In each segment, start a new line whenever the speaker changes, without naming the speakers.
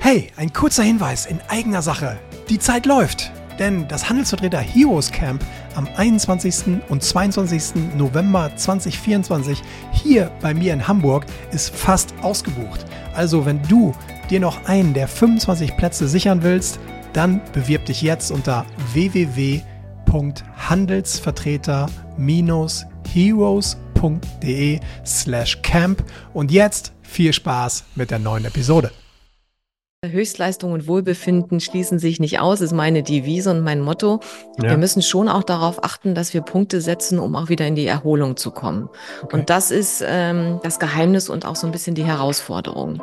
Hey, ein kurzer Hinweis in eigener Sache. Die Zeit läuft, denn das Handelsvertreter Heroes Camp am 21. und 22. November 2024 hier bei mir in Hamburg ist fast ausgebucht. Also wenn du dir noch einen der 25 Plätze sichern willst, dann bewirb dich jetzt unter www.handelsvertreter-heroes.de/camp und jetzt viel Spaß mit der neuen Episode.
Höchstleistung und Wohlbefinden schließen sich nicht aus, ist meine Devise und mein Motto. Ja. Wir müssen schon auch darauf achten, dass wir Punkte setzen, um auch wieder in die Erholung zu kommen. Okay. Und das ist das Geheimnis und auch so ein bisschen die Herausforderung.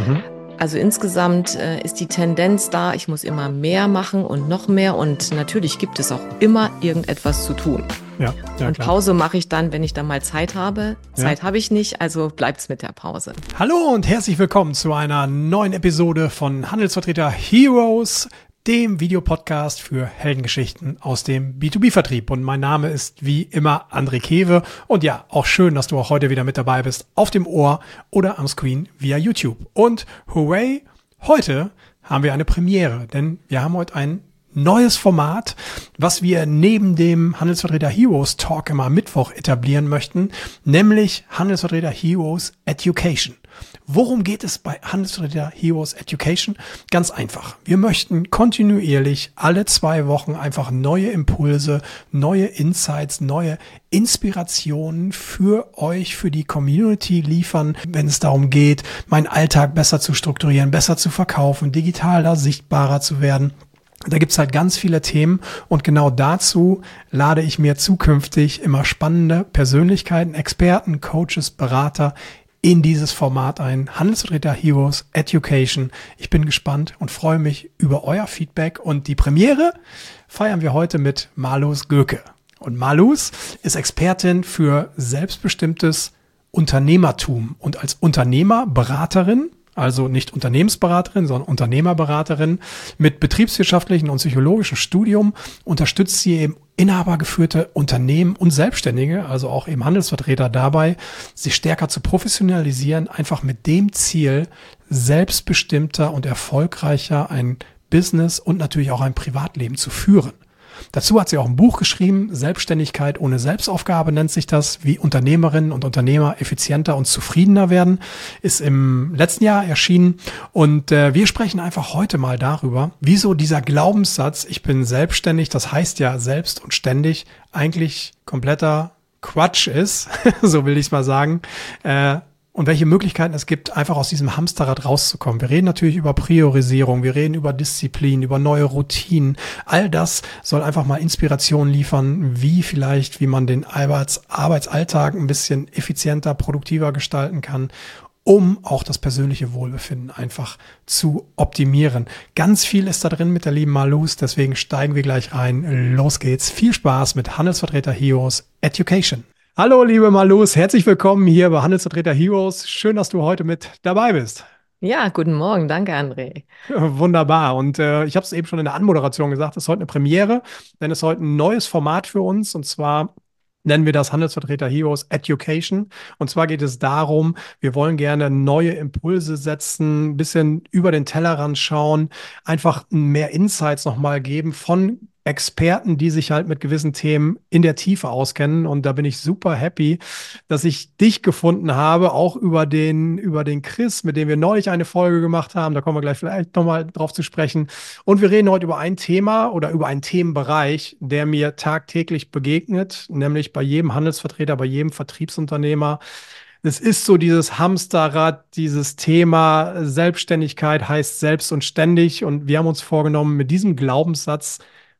Also insgesamt ist die Tendenz da, ich muss immer mehr machen und noch mehr und natürlich gibt es auch immer irgendetwas zu tun. Ja, und klar. Pause mache ich dann, wenn ich dann mal Zeit habe. Zeit habe ich nicht, also bleibt's mit der Pause.
Hallo und herzlich willkommen zu einer neuen Episode von Handelsvertreter Heroes, dem Videopodcast für Heldengeschichten aus dem B2B-Vertrieb. Und mein Name ist wie immer André Kewe. Und ja, auch schön, dass du auch heute wieder mit dabei bist, auf dem Ohr oder am Screen via YouTube. Und hooray, heute haben wir eine Premiere, denn wir haben heute ein neues Format, was wir neben dem Handelsvertreter Heroes Talk immer am Mittwoch etablieren möchten, nämlich Handelsvertreter Heroes Education. Worum geht es bei Handelsvertreter Heroes Education? Ganz einfach. Wir möchten kontinuierlich alle 2 Wochen einfach neue Impulse, neue Insights, neue Inspirationen für euch, für die Community liefern, wenn es darum geht, meinen Alltag besser zu strukturieren, besser zu verkaufen, digitaler, sichtbarer zu werden. Da gibt's halt ganz viele Themen und genau dazu lade ich mir zukünftig immer spannende Persönlichkeiten, Experten, Coaches, Berater in dieses Format ein. Handelsvertreter Heroes Education. Ich bin gespannt und freue mich über euer Feedback und die Premiere feiern wir heute mit Marlus Göke. Und Marlus ist Expertin für selbstbestimmtes Unternehmertum und als Unternehmerberaterin, also nicht Unternehmensberaterin, sondern Unternehmerberaterin mit betriebswirtschaftlichen und psychologischen Studium, unterstützt sie eben inhabergeführte Unternehmen und Selbstständige, also auch eben Handelsvertreter dabei, sich stärker zu professionalisieren, einfach mit dem Ziel, selbstbestimmter und erfolgreicher ein Business und natürlich auch ein Privatleben zu führen. Dazu hat sie auch ein Buch geschrieben, Selbstständigkeit ohne Selbstaufgabe nennt sich das, wie Unternehmerinnen und Unternehmer effizienter und zufriedener werden, ist im letzten Jahr erschienen und wir sprechen einfach heute mal darüber, wieso dieser Glaubenssatz, ich bin selbstständig, das heißt ja selbst und ständig, eigentlich kompletter Quatsch ist, so will ich es mal sagen, und welche Möglichkeiten es gibt, einfach aus diesem Hamsterrad rauszukommen. Wir reden natürlich über Priorisierung, wir reden über Disziplin, über neue Routinen. All das soll einfach mal Inspiration liefern, wie man den Arbeitsalltag ein bisschen effizienter, produktiver gestalten kann, um auch das persönliche Wohlbefinden einfach zu optimieren. Ganz viel ist da drin mit der lieben Marlus, deswegen steigen wir gleich rein. Los geht's. Viel Spaß mit Handelsvertreter Heroes Education. Hallo, liebe Marlus, herzlich willkommen hier bei Handelsvertreter Heroes. Schön, dass du heute mit dabei bist.
Ja, guten Morgen, danke André.
Wunderbar und ich habe es eben schon in der Anmoderation gesagt, es ist heute eine Premiere, denn es ist heute ein neues Format für uns und zwar nennen wir das Handelsvertreter Heroes Education. Und zwar geht es darum, wir wollen gerne neue Impulse setzen, ein bisschen über den Tellerrand schauen, einfach mehr Insights nochmal geben von Experten, die sich halt mit gewissen Themen in der Tiefe auskennen. Und da bin ich super happy, dass ich dich gefunden habe, auch über den Chris, mit dem wir neulich eine Folge gemacht haben. Da kommen wir gleich vielleicht nochmal drauf zu sprechen. Und wir reden heute über ein Thema oder über einen Themenbereich, der mir tagtäglich begegnet, nämlich bei jedem Handelsvertreter, bei jedem Vertriebsunternehmer. Es ist so dieses Hamsterrad, dieses Thema Selbstständigkeit heißt selbst und ständig. Und wir haben uns vorgenommen, mit diesem Glaubenssatz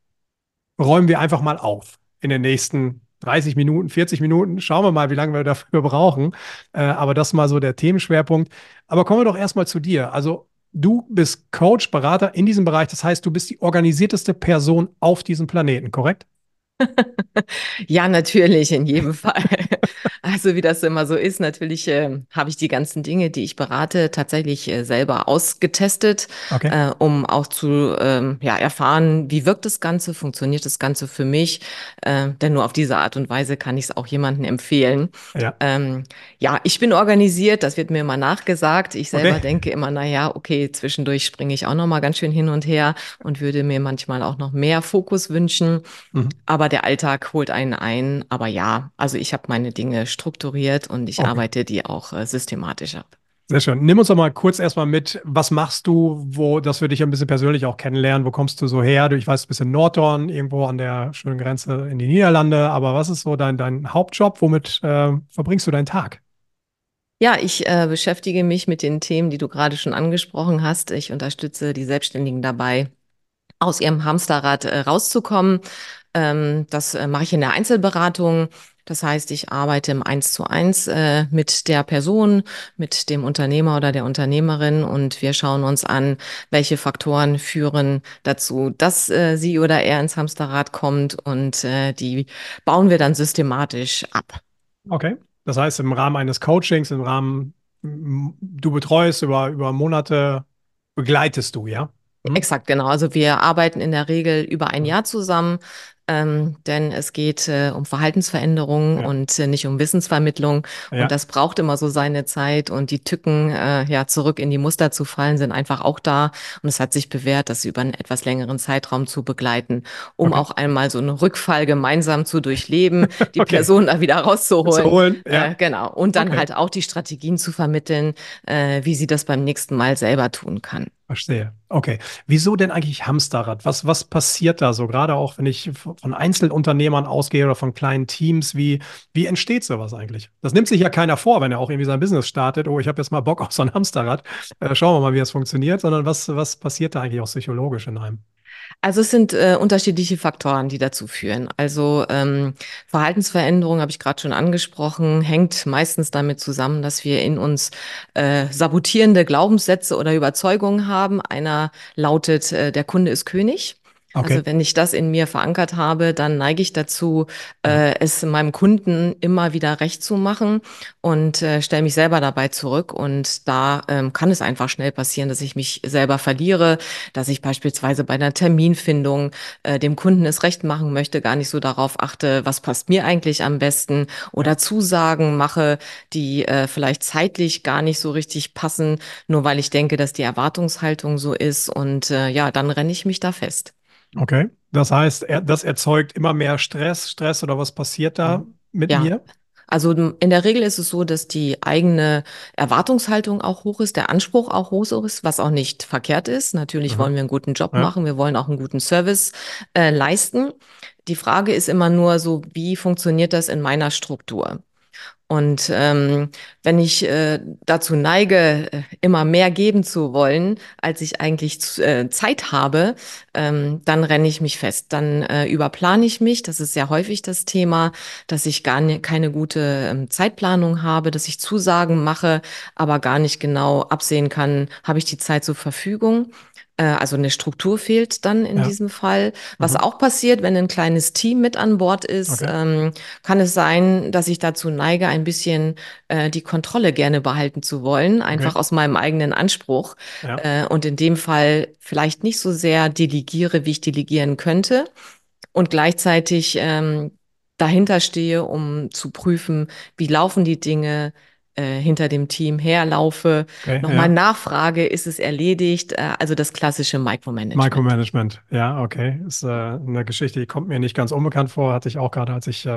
räumen wir einfach mal auf in den nächsten 30 Minuten, 40 Minuten. Schauen wir mal, wie lange wir dafür brauchen. Aber das ist mal so der Themenschwerpunkt. Aber kommen wir doch erstmal zu dir. Also du bist Coach, Berater in diesem Bereich. Das heißt, du bist die organisierteste Person auf diesem Planeten, korrekt?
Ja, natürlich, in jedem Fall. Also wie das immer so ist, natürlich habe ich die ganzen Dinge, die ich berate, tatsächlich selber ausgetestet,
Okay.
um auch zu ja, erfahren, wie wirkt das Ganze, funktioniert das Ganze für mich. Denn nur auf diese Art und Weise kann ich es auch jemandem empfehlen.
Ja.
Ähm, ja, ich bin organisiert, das wird mir immer nachgesagt. Ich selber
Okay.
denke immer, na ja, okay, zwischendurch springe ich auch noch mal ganz schön hin und her und würde mir manchmal auch noch mehr Fokus wünschen.
Mhm.
Aber der Alltag holt einen ein. Aber ja, also ich habe meine Dinge strukturiert und ich
Okay.
arbeite die auch systematisch ab.
Sehr schön. Nimm uns doch mal kurz erstmal mit, was machst du, dass wir dich ein bisschen persönlich auch kennenlernen? Wo kommst du so her? Ich weiß, du bist in Nordhorn, irgendwo an der schönen Grenze in die Niederlande, aber was ist so dein Hauptjob? Womit verbringst du deinen Tag?
Ja, ich beschäftige mich mit den Themen, die du gerade schon angesprochen hast. Ich unterstütze die Selbstständigen dabei, aus ihrem Hamsterrad rauszukommen. Das mache ich in der Einzelberatung. Das heißt, ich arbeite im Eins zu eins mit der Person, mit dem Unternehmer oder der Unternehmerin und wir schauen uns an, welche Faktoren führen dazu, dass sie oder er ins Hamsterrad kommt und die bauen wir dann systematisch ab.
Okay. Das heißt, im Rahmen eines Coachings, du betreust über Monate, begleitest du, ja? Hm?
Exakt, genau. Also wir arbeiten in der Regel über ein
Hm.
Jahr zusammen, denn es geht um Verhaltensveränderungen
Ja.
und nicht um Wissensvermittlung. Und
Ja.
das braucht immer so seine Zeit. Und die Tücken, ja, zurück in die Muster zu fallen, sind einfach auch da. Und es hat sich bewährt, das über einen etwas längeren Zeitraum zu begleiten, um
Okay.
auch einmal so einen Rückfall gemeinsam zu durchleben, die
Okay.
Person da wieder
Zu
rauszuholen.
holen, ja.
Genau. Und dann
Okay.
halt auch die Strategien zu vermitteln, wie sie das beim nächsten Mal selber tun kann.
Verstehe. Okay. Wieso denn eigentlich Hamsterrad? Was passiert da so? Gerade auch, wenn ich von Einzelunternehmern ausgehe oder von kleinen Teams, wie entsteht sowas eigentlich? Das nimmt sich ja keiner vor, wenn er auch irgendwie sein Business startet. Oh, ich habe jetzt mal Bock auf so ein Hamsterrad. Schauen wir mal, wie das funktioniert. Sondern was passiert da eigentlich auch psychologisch in einem?
Also es sind unterschiedliche Faktoren, die dazu führen. Also Verhaltensveränderung, habe ich gerade schon angesprochen, hängt meistens damit zusammen, dass wir in uns sabotierende Glaubenssätze oder Überzeugungen haben. Einer lautet, der Kunde ist König.
Okay.
Also wenn ich das in mir verankert habe, dann neige ich dazu,
Ja.
es meinem Kunden immer wieder recht zu machen und stelle mich selber dabei zurück. Und da kann es einfach schnell passieren, dass ich mich selber verliere, dass ich beispielsweise bei einer Terminfindung dem Kunden es recht machen möchte, gar nicht so darauf achte, was passt mir eigentlich am besten
Ja.
oder Zusagen mache, die vielleicht zeitlich gar nicht so richtig passen, nur weil ich denke, dass die Erwartungshaltung so ist. Und ja, dann renne ich mich da fest.
Okay. Das heißt, das erzeugt immer mehr Stress oder was passiert da
Mhm.
mit
Ja,
mir?
also in der Regel ist es so, dass die eigene Erwartungshaltung auch hoch ist, der Anspruch auch hoch ist, was auch nicht verkehrt ist. Natürlich wollen
Aha.
wir einen guten Job
Ja.
machen, wir wollen auch einen guten Service leisten. Die Frage ist immer nur so, wie funktioniert das in meiner Struktur? Und wenn ich dazu neige, immer mehr geben zu wollen, als ich eigentlich Zeit habe, dann renne ich mich fest. Dann überplane ich mich. Das ist sehr häufig das Thema, dass ich keine gute Zeitplanung habe, dass ich Zusagen mache, aber gar nicht genau absehen kann, habe ich die Zeit zur Verfügung. Also eine Struktur fehlt dann in
Ja.
diesem Fall. Was
Mhm.
auch passiert, wenn ein kleines Team mit an Bord ist,
Okay.
kann es sein, dass ich dazu neige, ein bisschen die Kontrolle gerne behalten zu wollen, einfach
Okay.
aus meinem eigenen Anspruch.
Ja.
Und in dem Fall vielleicht nicht so sehr delegiere, wie ich delegieren könnte. Und gleichzeitig dahinter stehe, um zu prüfen, wie laufen die Dinge, hinter dem Team herlaufe,
Okay.
nochmal
Ja.
nachfrage, ist es erledigt? Also das klassische Micromanagement.
Micromanagement, ja, okay. Ist eine Geschichte, die kommt mir nicht ganz unbekannt vor. Hatte ich auch gerade, als ich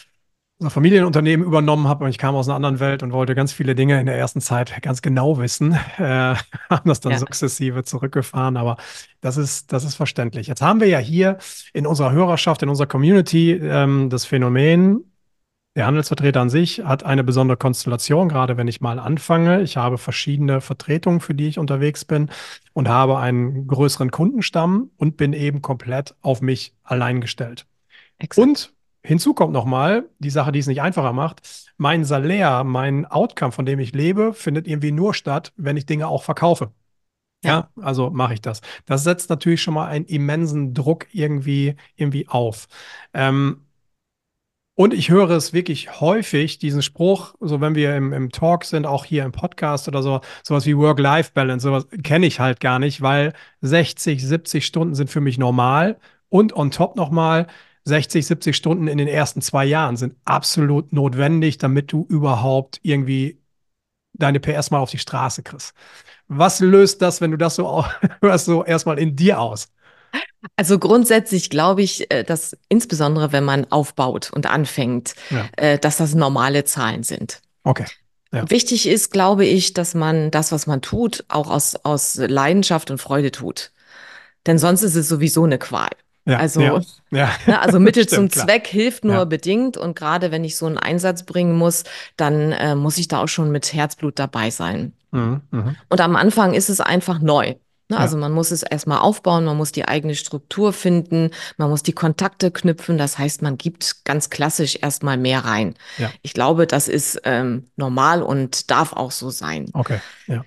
unser Familienunternehmen übernommen habe und ich kam aus einer anderen Welt und wollte ganz viele Dinge in der ersten Zeit ganz genau wissen. Haben das dann
Ja,
sukzessive zurückgefahren, aber das ist verständlich. Jetzt haben wir ja hier in unserer Hörerschaft, in unserer Community das Phänomen, der Handelsvertreter an sich hat eine besondere Konstellation, gerade wenn ich mal anfange. Ich habe verschiedene Vertretungen, für die ich unterwegs bin und habe einen größeren Kundenstamm und bin eben komplett auf mich allein gestellt.
exakt.
Und hinzu kommt nochmal die Sache, die es nicht einfacher macht. Mein Salär, mein Outcome, von dem ich lebe, findet irgendwie nur statt, wenn ich Dinge auch verkaufe.
Ja.
Ja, also mache ich das. Das setzt natürlich schon mal einen immensen Druck irgendwie auf. Ähm, Und ich höre es wirklich häufig, diesen Spruch, so wenn wir im Talk sind, auch hier im Podcast oder so, sowas wie Work-Life-Balance, sowas kenne ich halt gar nicht, weil 60, 70 Stunden sind für mich normal und on top nochmal 60, 70 Stunden in den ersten 2 Jahren sind absolut notwendig, damit du überhaupt irgendwie deine PS mal auf die Straße kriegst. Was löst das, wenn du das so hörst, so erstmal in dir aus?
Also grundsätzlich glaube ich, dass insbesondere wenn man aufbaut und anfängt,
Ja,
dass das normale Zahlen sind.
okay. Ja,
Wichtig ist, glaube ich, dass man das, was man tut, auch aus Leidenschaft und Freude tut. Denn sonst ist es sowieso eine Qual.
ja,
Also,
ja, ja.
ne, also Mittel zum
Stimmt, klar.
Zweck hilft nur
Ja.
bedingt. Und gerade wenn ich so einen Einsatz bringen muss, dann muss ich da auch schon mit Herzblut dabei sein.
Mhm, mhm.
Und am Anfang ist es einfach neu. Ne,
Ja,
also man muss es erstmal aufbauen, man muss die eigene Struktur finden, man muss die Kontakte knüpfen. Das heißt, man gibt ganz klassisch erstmal mehr rein.
ja,
Ich glaube, das ist normal und darf auch so sein.
okay. Ja,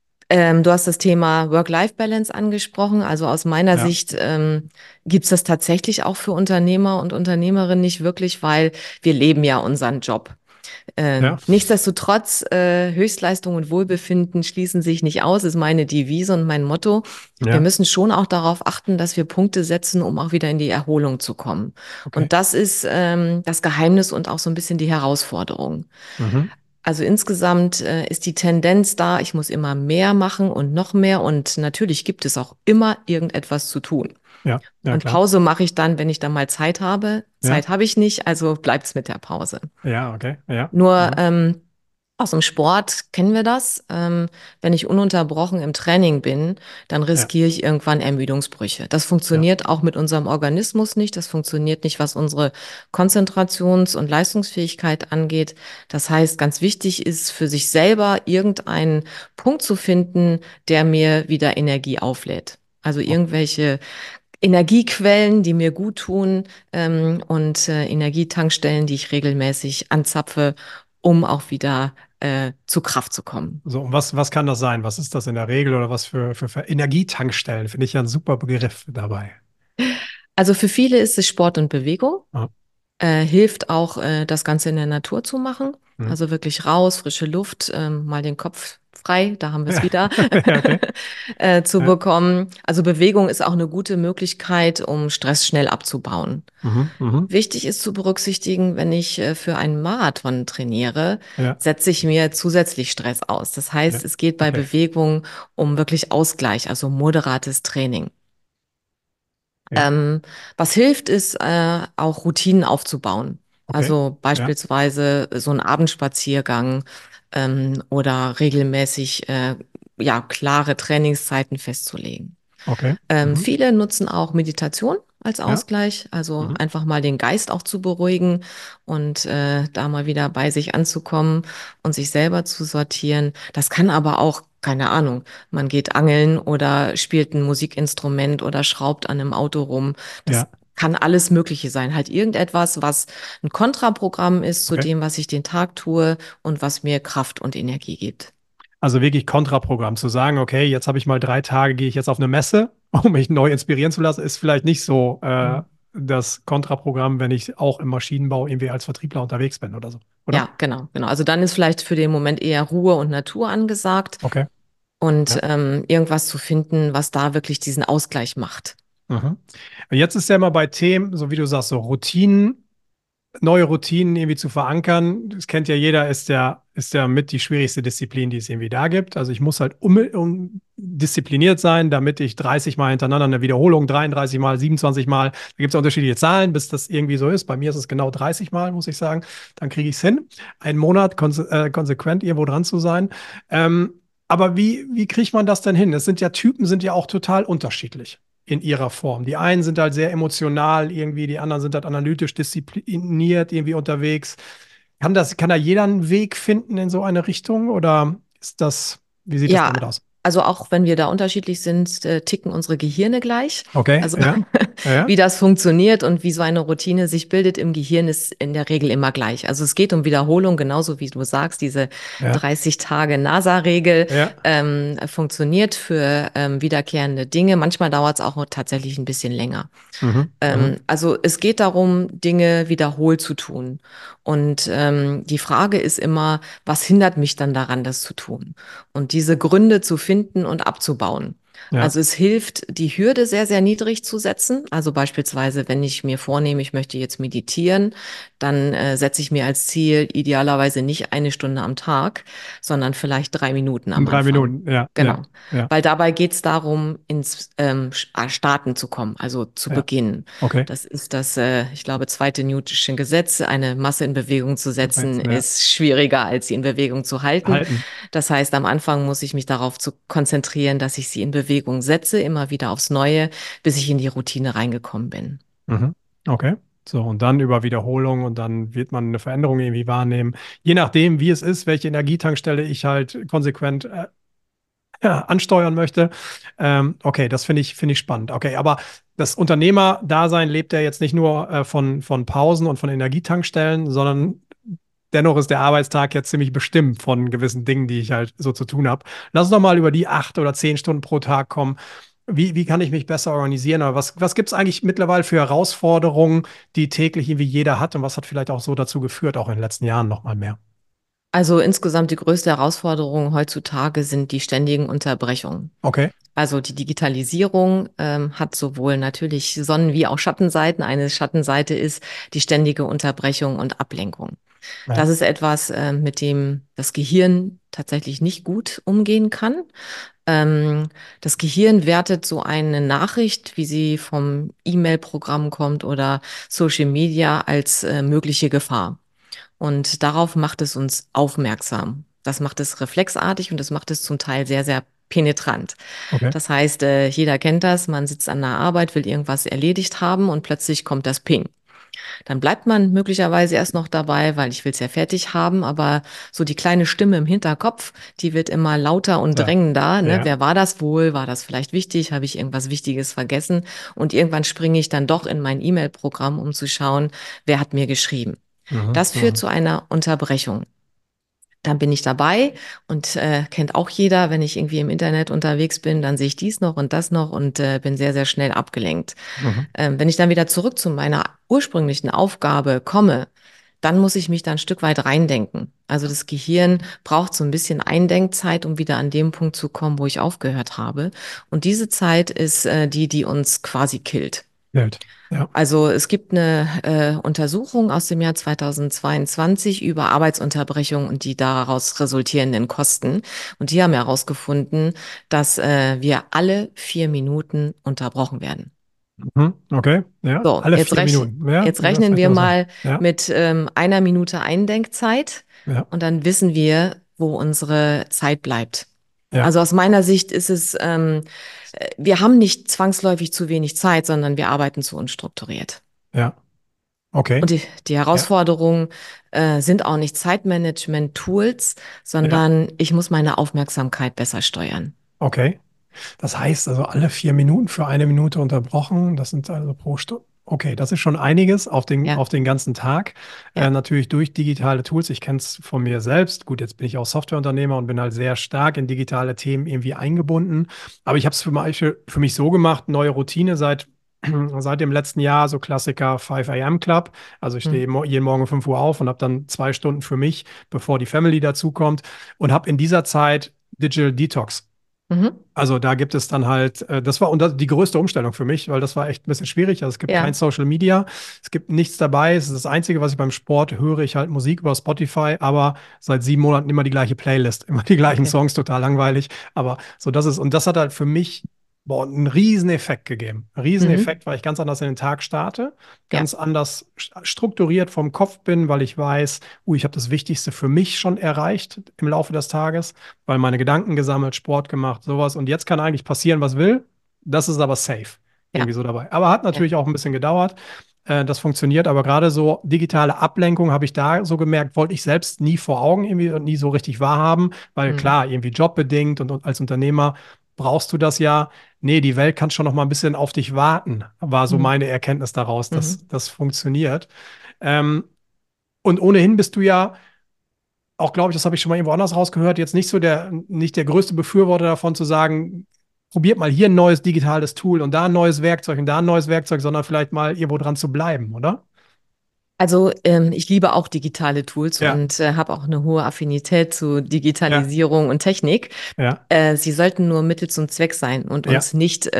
Du hast das Thema Work-Life-Balance angesprochen. Also aus meiner
ja,
Sicht gibt es das tatsächlich auch für Unternehmer und Unternehmerinnen nicht wirklich, weil wir leben ja unseren Job.
ja,
Nichtsdestotrotz, Höchstleistung und Wohlbefinden schließen sich nicht aus, ist meine Devise und mein Motto. Wir
ja,
müssen schon auch darauf achten, dass wir Punkte setzen, um auch wieder in die Erholung zu kommen.
okay.
Und das ist das Geheimnis und auch so ein bisschen die Herausforderung.
Mhm.
Also insgesamt ist die Tendenz da, ich muss immer mehr machen und noch mehr. Und natürlich gibt es auch immer irgendetwas zu tun.
Ja, ja,
Und
klar.
Pause mache ich dann, wenn ich dann mal Zeit habe.
Ja,
Zeit habe ich nicht, also bleibt's mit der Pause.
ja, okay. Ja.
Nur
Mhm.
aus dem Sport kennen wir das. Wenn ich ununterbrochen im Training bin, dann
Ja,
riskiere ich irgendwann Ermüdungsbrüche. Das
ja,
funktioniert auch mit unserem Organismus nicht. Das funktioniert nicht, was unsere Konzentrations- und Leistungsfähigkeit angeht. Das heißt, ganz wichtig ist für sich selber irgendeinen Punkt zu finden, der mir wieder Energie auflädt. Also
o-
irgendwelche Energiequellen, die mir gut tun, und Energietankstellen, die ich regelmäßig anzapfe, um auch wieder zu Kraft zu kommen.
so, und was kann das sein? Was ist das in der Regel oder was für Energietankstellen? Finde ich ja ein super Begriff dabei.
Also für viele ist es Sport und Bewegung.
Ja.
Hilft auch, das Ganze in der Natur zu machen.
Mhm.
Also wirklich raus, frische Luft, mal den Kopf frei, da haben wir es
Ja,
wieder,
ja, okay.
zu
Ja.
bekommen. Also Bewegung ist auch eine gute Möglichkeit, um Stress schnell abzubauen.
Mhm, mhm.
Wichtig ist zu berücksichtigen, wenn ich für einen Marathon trainiere,
Ja,
setze ich mir zusätzlich Stress aus. Das heißt,
ja,
es geht bei
okay.
Bewegung um wirklich Ausgleich, also moderates Training.
Ja,
Ähm, Was hilft, ist auch Routinen aufzubauen.
okay.
Also
Ja,
beispielsweise so ein Abendspaziergang oder regelmäßig ja klare Trainingszeiten festzulegen.
okay. Mhm.
Viele nutzen auch Meditation als
Ja.
Ausgleich, also
Mhm.
einfach mal den Geist auch zu beruhigen und da mal wieder bei sich anzukommen und sich selber zu sortieren. Das kann aber auch, keine Ahnung, man geht angeln oder spielt ein Musikinstrument oder schraubt an einem Auto rum. Das
Ja,
kann alles Mögliche sein. Halt irgendetwas, was ein Kontraprogramm ist zu
okay.
dem, was ich den Tag tue und was mir Kraft und Energie gibt.
Also wirklich Kontraprogramm zu sagen, okay, jetzt habe ich mal 3 Tage, gehe ich jetzt auf eine Messe, um mich neu inspirieren zu lassen, ist vielleicht nicht so das Kontraprogramm, wenn ich auch im Maschinenbau irgendwie als Vertriebler unterwegs bin oder so, oder?
Ja, genau, genau. Also dann ist vielleicht für den Moment eher Ruhe und Natur angesagt
Okay,
und
ja.
irgendwas zu finden, was da wirklich diesen Ausgleich macht.
Mhm. Und jetzt ist ja immer bei Themen, so wie du sagst, so Routinen, neue Routinen irgendwie zu verankern. Das kennt ja jeder, ist ja mit die schwierigste Disziplin, die es irgendwie da gibt. Also ich muss halt diszipliniert sein, damit ich 30 Mal hintereinander eine Wiederholung, 33 Mal, 27 Mal, da gibt es ja unterschiedliche Zahlen, bis das irgendwie so ist. Bei mir ist es genau 30 Mal, muss ich sagen. Dann kriege ich es hin, einen Monat konsequent irgendwo dran zu sein. Aber wie kriegt man das denn hin? Typen sind ja auch total unterschiedlich in ihrer Form. Die einen sind halt sehr emotional irgendwie, die anderen sind halt analytisch diszipliniert irgendwie unterwegs. Kann da jeder einen Weg finden in so eine Richtung oder wie sieht das
Ja,
damit aus?
also auch wenn wir da unterschiedlich sind, ticken unsere Gehirne gleich.
Okay,
Also
ja, Ja.
Wie das funktioniert und wie so eine Routine sich bildet im Gehirn, ist in der Regel immer gleich. Also es geht um Wiederholung, genauso wie du sagst, diese
Ja.
30 Tage NASA-Regel
Ja.
funktioniert für wiederkehrende Dinge. Manchmal dauert es auch tatsächlich ein bisschen länger.
Mhm. Mhm.
Also es geht darum, Dinge wiederholt zu tun. Und die Frage ist immer, was hindert mich dann daran, das zu tun? Und diese Gründe zu finden und abzubauen.
Ja.
Also es hilft, die Hürde sehr, sehr niedrig zu setzen. Also beispielsweise, wenn ich mir vornehme, ich möchte jetzt meditieren, dann setze ich mir als Ziel idealerweise nicht 1 Stunde am Tag, sondern vielleicht 3 Minuten
In
am
drei
Anfang.
Minuten. Ja. Ja.
Genau.
Ja.
Weil dabei geht es darum, ins Starten zu kommen, also zu
Ja.
beginnen.
Okay.
Das ist das, ich glaube, zweite Newtonsche Gesetz. Eine Masse in Bewegung zu setzen,
Ja.
ist schwieriger, als sie in Bewegung zu halten.
Halten.
Das heißt, am Anfang muss ich mich darauf zu konzentrieren, dass ich sie in Bewegung setze, immer wieder aufs Neue, bis ich in die Routine reingekommen bin.
Mhm. Okay. So, und dann über Wiederholung und dann wird man eine Veränderung irgendwie wahrnehmen. Je nachdem, wie es ist, welche Energietankstelle ich halt konsequent ja, ansteuern möchte. Okay, das finde ich spannend. Okay, aber das Unternehmerdasein lebt ja jetzt nicht nur von Pausen und von Energietankstellen, sondern dennoch ist der Arbeitstag jetzt ziemlich bestimmt von gewissen Dingen, die ich halt so zu tun habe. Lass uns doch mal über die 8 oder 10 Stunden pro Tag kommen. Wie kann ich mich besser organisieren? Oder was gibt es eigentlich mittlerweile für Herausforderungen, die täglich irgendwie jeder hat? Und was hat vielleicht auch so dazu geführt, auch in den letzten Jahren noch mal mehr?
Also insgesamt die größte Herausforderung heutzutage sind die ständigen Unterbrechungen.
Okay.
Also die Digitalisierung hat sowohl natürlich Sonnen- wie auch Schattenseiten. Eine Schattenseite ist die ständige Unterbrechung und Ablenkung.
Ja.
Das ist etwas, mit dem das Gehirn tatsächlich nicht gut umgehen kann. Das Gehirn wertet so eine Nachricht, wie sie vom E-Mail-Programm kommt oder Social Media, als mögliche Gefahr. Und darauf macht es uns aufmerksam. Das macht es reflexartig und das macht es zum Teil sehr, sehr penetrant.
Okay.
Das heißt, jeder kennt das, man sitzt an der Arbeit, will irgendwas erledigt haben und plötzlich kommt das Ping. Dann bleibt man möglicherweise erst noch dabei, weil ich will es ja fertig haben, aber so die kleine Stimme im Hinterkopf, die wird immer lauter und
Ja.
drängender. Ne?
Ja.
Wer war das wohl? War das vielleicht wichtig? Habe ich irgendwas Wichtiges vergessen? Und irgendwann springe ich dann doch in mein E-Mail-Programm, um zu schauen, wer hat mir geschrieben.
Mhm.
Das führt
Mhm.
zu einer Unterbrechung. Dann bin ich dabei und kennt auch jeder, wenn ich irgendwie im Internet unterwegs bin, dann sehe ich dies noch und das noch und bin sehr, sehr schnell abgelenkt.
Mhm.
Wenn ich dann wieder zurück zu meiner ursprünglichen Aufgabe komme, dann muss ich mich da ein Stück weit reindenken. Also das Gehirn braucht so ein bisschen Eindenkzeit, um wieder an dem Punkt zu kommen, wo ich aufgehört habe. Und diese Zeit ist die uns quasi killt.
Geld. Ja.
Also es gibt eine Untersuchung aus dem Jahr 2022 über Arbeitsunterbrechung und die daraus resultierenden Kosten. Und die haben herausgefunden, dass wir alle 4 Minuten unterbrochen werden.
Mhm. Okay. Ja.
So,
Alle 4 Minuten. Ja.
jetzt
Ja,
rechnen
vielleicht
wir
noch was
mal
Ja.
mit 1 Minute Eindenkzeit
Ja.
und dann wissen wir, wo unsere Zeit bleibt.
Ja.
Also aus meiner Sicht ist es, wir haben nicht zwangsläufig zu wenig Zeit, sondern wir arbeiten zu unstrukturiert.
Ja. Okay.
Und die
Ja.
Herausforderungen sind auch nicht Zeitmanagement-Tools,
Ja.
sondern ich muss meine Aufmerksamkeit besser steuern.
Okay. Das heißt also alle 4 Minuten für 1 Minute unterbrochen. Das sind also pro Stunde. Okay, das ist schon einiges
Ja,
auf den ganzen Tag.
ja.
Natürlich durch digitale Tools. Ich kenne es von mir selbst. Gut, jetzt bin ich auch Softwareunternehmer und bin halt sehr stark in digitale Themen irgendwie eingebunden. Aber ich habe es für mich so gemacht, neue Routine seit dem letzten Jahr, so Klassiker 5 a.m. Club. Also ich
Hm.
stehe jeden Morgen um 5 Uhr auf und habe dann 2 Stunden für mich, bevor die Family dazukommt und habe in dieser Zeit Digital Detox.
Mhm.
Also da gibt es dann halt, das war die größte Umstellung für mich, weil das war echt ein bisschen schwierig. Also es gibt kein
Ja,
Social Media, es gibt nichts dabei. Es ist das Einzige, was ich beim Sport höre, ich halt Musik über Spotify, aber seit 7 Monaten immer die gleiche Playlist, immer die gleichen
okay.
Songs, total langweilig. Aber so das ist, und das hat halt für mich einen riesen Effekt gegeben. Einen riesen
Mhm.
Effekt, weil ich ganz anders in den Tag starte,
Ja,
ganz anders strukturiert vom Kopf bin, weil ich weiß, ich habe das Wichtigste für mich schon erreicht im Laufe des Tages, weil meine Gedanken gesammelt, Sport gemacht, sowas. Und jetzt kann eigentlich passieren, was will. Das ist aber safe
ja,
irgendwie so dabei. Aber hat
ja.
natürlich auch ein bisschen gedauert. Das funktioniert, aber gerade so digitale Ablenkung habe ich da so gemerkt, wollte ich selbst nie vor Augen irgendwie und nie so richtig wahrhaben, weil
Hm.
klar, irgendwie jobbedingt und als Unternehmer brauchst du das ja. Nee, die Welt kann schon noch mal ein bisschen auf dich warten, war so
Mhm.
meine Erkenntnis daraus, dass
Mhm.
das funktioniert. Ähm, und ohnehin bist du ja auch, glaube ich, das habe ich schon mal irgendwo anders rausgehört, jetzt nicht der größte Befürworter davon zu sagen, probiert mal hier ein neues digitales Tool und da ein neues Werkzeug und da ein neues Werkzeug, sondern vielleicht mal irgendwo dran zu bleiben, oder?
Also ich liebe auch digitale Tools
Ja,
und habe auch eine hohe Affinität zu
ja,
Digitalisierung und Technik.
ja,
Sie sollten nur Mittel zum Zweck sein und
ja,
uns nicht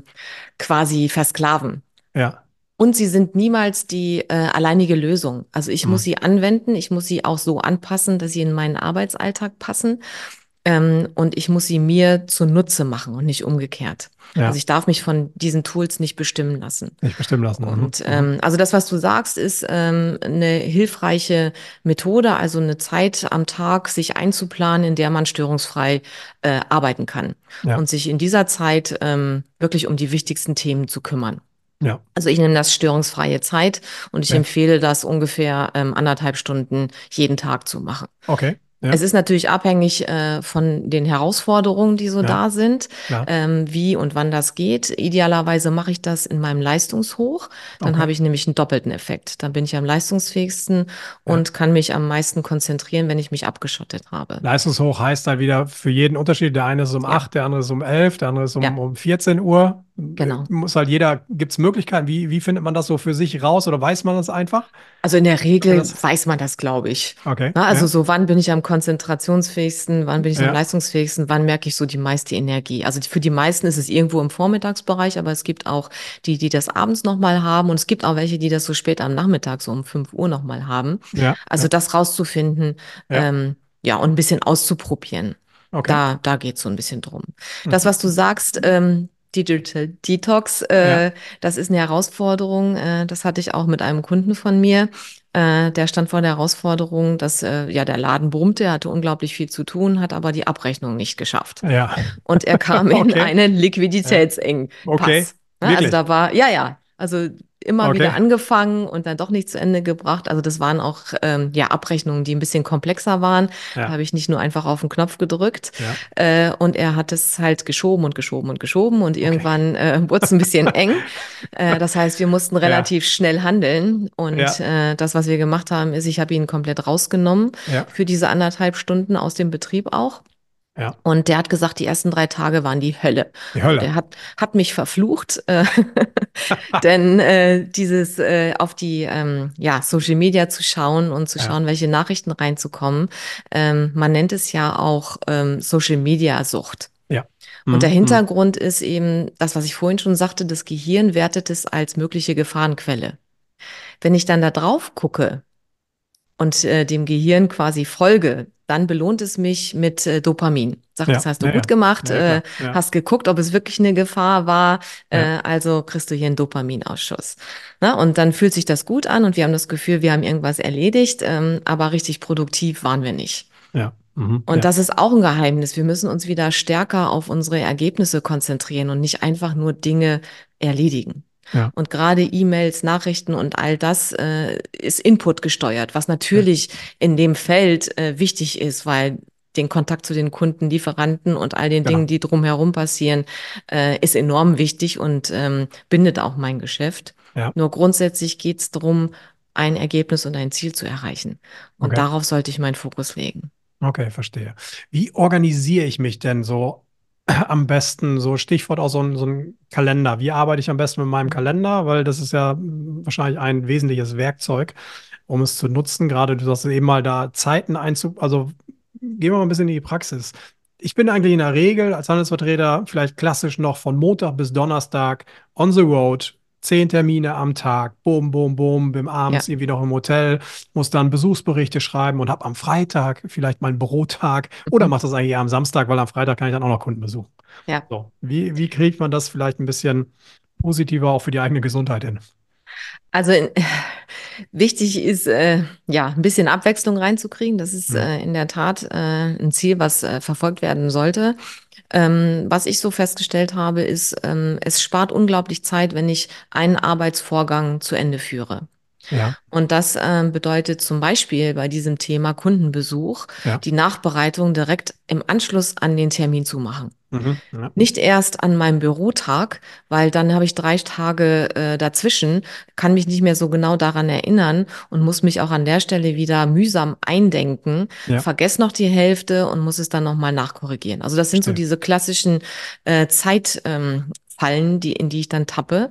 quasi versklaven.
ja.
Und sie sind niemals die alleinige Lösung. Also ich muss
Mhm.
sie anwenden, ich muss sie auch so anpassen, dass sie in meinen Arbeitsalltag passen. Und ich muss sie mir zunutze machen und nicht umgekehrt. Also
Ja,
ich darf mich von diesen Tools nicht bestimmen lassen.
nicht bestimmen lassen. Mhm.
Und
Mhm.
also das, was du sagst, ist eine hilfreiche Methode, also eine Zeit am Tag sich einzuplanen, in der man störungsfrei arbeiten kann
Ja,
und sich in dieser Zeit wirklich um die wichtigsten Themen zu kümmern.
ja,
Also ich nenne das störungsfreie Zeit und ich
ja.
empfehle das ungefähr 1,5 Stunden jeden Tag zu machen.
Okay,
Es
ja,
ist natürlich abhängig von den Herausforderungen, die so
ja,
da sind,
klar.
wie und wann das geht. Idealerweise mache ich das in meinem Leistungshoch. Dann
Okay,
habe ich nämlich einen doppelten Effekt. Dann bin ich am leistungsfähigsten
ja.
und kann mich am meisten konzentrieren, wenn ich mich abgeschottet habe.
Leistungshoch heißt da wieder für jeden Unterschied. Der eine ist um
Ja,
8, der andere ist um 11, der andere ist
ja,
um 14 Uhr.
genau.
Muss halt jeder, gibt es Möglichkeiten? Wie findet man das so für sich raus oder weiß man das einfach?
Also in der
Wenn
Regel
das,
weiß man das, glaube ich.
okay,
Na, also
ja,
so, wann bin ich am konzentrationsfähigsten, wann bin ich am
ja,
leistungsfähigsten, wann merke ich so die meiste Energie. Also für die meisten ist es irgendwo im Vormittagsbereich, aber es gibt auch die, die das abends nochmal haben und es gibt auch welche, die das so spät am Nachmittag, so um 5 Uhr nochmal haben.
ja,
Also
ja,
das rauszufinden,
ja,
ja, und ein bisschen auszuprobieren.
okay.
Da geht es so ein bisschen drum. Das, was du
Mhm.
sagst, Digital Detox,
Ja,
das ist eine Herausforderung. Das hatte ich auch mit einem Kunden von mir. Der stand vor der Herausforderung, dass ja der Laden brummte, er hatte unglaublich viel zu tun, hat aber die Abrechnung nicht geschafft.
ja,
Und er kam in
okay,
einen
ja,
Liquiditätsengpass.
okay,
Ne? Also
wirklich,
da war, ja, ja, also immer wieder
okay,
angefangen und dann doch nicht zu Ende gebracht. Also das waren auch ja Abrechnungen, die ein bisschen komplexer waren. Da
ja,
habe ich nicht nur einfach auf den Knopf gedrückt.
ja,
Und er hat es halt geschoben und geschoben und geschoben und
okay.
irgendwann wurde es ein bisschen eng. Das heißt, wir mussten
Ja,
relativ schnell handeln und
ja,
das, was wir gemacht haben, ist, ich habe ihn komplett rausgenommen
ja,
für diese 1,5 Stunden aus dem Betrieb auch.
ja,
Und der hat gesagt, die ersten 3 Tage waren die Hölle.
die
Also
Hölle.
der hat mich verflucht, denn dieses auf die ja, Social Media zu schauen und zu
Ja,
schauen, welche Nachrichten reinzukommen, man nennt es ja auch Social Media Sucht.
ja.
Und der
Mhm. Mhm.
Hintergrund ist eben das, was ich vorhin schon sagte, das Gehirn wertet es als mögliche Gefahrenquelle. Wenn ich dann da drauf gucke, und dem Gehirn quasi folge, dann belohnt es mich mit Dopamin. Sagt, das
Ja,
hast du
ja,
gut
ja,
gemacht,
ja, klar, ja,
hast geguckt, ob es wirklich eine Gefahr war,
ja,
also kriegst du hier einen Dopaminausschuss. Na, und dann fühlt sich das gut an und wir haben das Gefühl, wir haben irgendwas erledigt, aber richtig produktiv waren wir nicht.
ja, mhm.
Und
Ja,
das ist auch ein Geheimnis. Wir müssen uns wieder stärker auf unsere Ergebnisse konzentrieren und nicht einfach nur Dinge erledigen.
ja,
Und gerade E-Mails, Nachrichten und all das ist Input gesteuert, was
ja,
natürlich in dem Feld wichtig ist, weil den Kontakt zu den Kunden, Lieferanten und all den Dingen,
genau,
die drumherum passieren, ist enorm wichtig und bindet auch mein Geschäft.
ja,
Nur grundsätzlich geht es darum, ein Ergebnis und ein Ziel zu erreichen. Und
okay,
darauf sollte ich meinen Fokus legen.
okay, verstehe. Wie organisiere ich mich denn so am besten, so Stichwort auch so ein Kalender. Wie arbeite ich am besten mit meinem Kalender? Weil das ist ja wahrscheinlich ein wesentliches Werkzeug, um es zu nutzen. Gerade du sagst eben mal da Zeiten also gehen wir mal ein bisschen in die Praxis. Ich bin eigentlich in der Regel als Handelsvertreter vielleicht klassisch noch von Montag bis Donnerstag on the road. 10 Termine am Tag, boom, boom, boom, bin
Ja.
abends irgendwie noch im Hotel, muss dann Besuchsberichte schreiben und habe am Freitag vielleicht meinen Bürotag oder
Mhm.
mache das eigentlich eher am Samstag, weil am Freitag kann ich dann auch noch Kunden besuchen.
Ja.
So, wie kriegt man das vielleicht ein bisschen positiver auch für die eigene Gesundheit hin?
Also wichtig ist, ja, ein bisschen Abwechslung reinzukriegen. Das ist
Hm.
in der Tat ein Ziel, was verfolgt werden sollte. Was ich so festgestellt habe, ist, es spart unglaublich Zeit, wenn ich einen Arbeitsvorgang zu Ende führe.
Ja,
Und das bedeutet zum Beispiel bei diesem Thema Kundenbesuch,
ja.
die Nachbereitung direkt im Anschluss an den Termin zu machen.
Ja.
Nicht erst an meinem Bürotag, weil dann habe ich 3 Tage dazwischen, kann mich nicht mehr so genau daran erinnern und muss mich auch an der Stelle wieder mühsam eindenken,
Ja,
vergesse noch die Hälfte und muss es dann nochmal nachkorrigieren. Also das sind so
verstehe.
diese klassischen Fallen, in die ich dann tappe.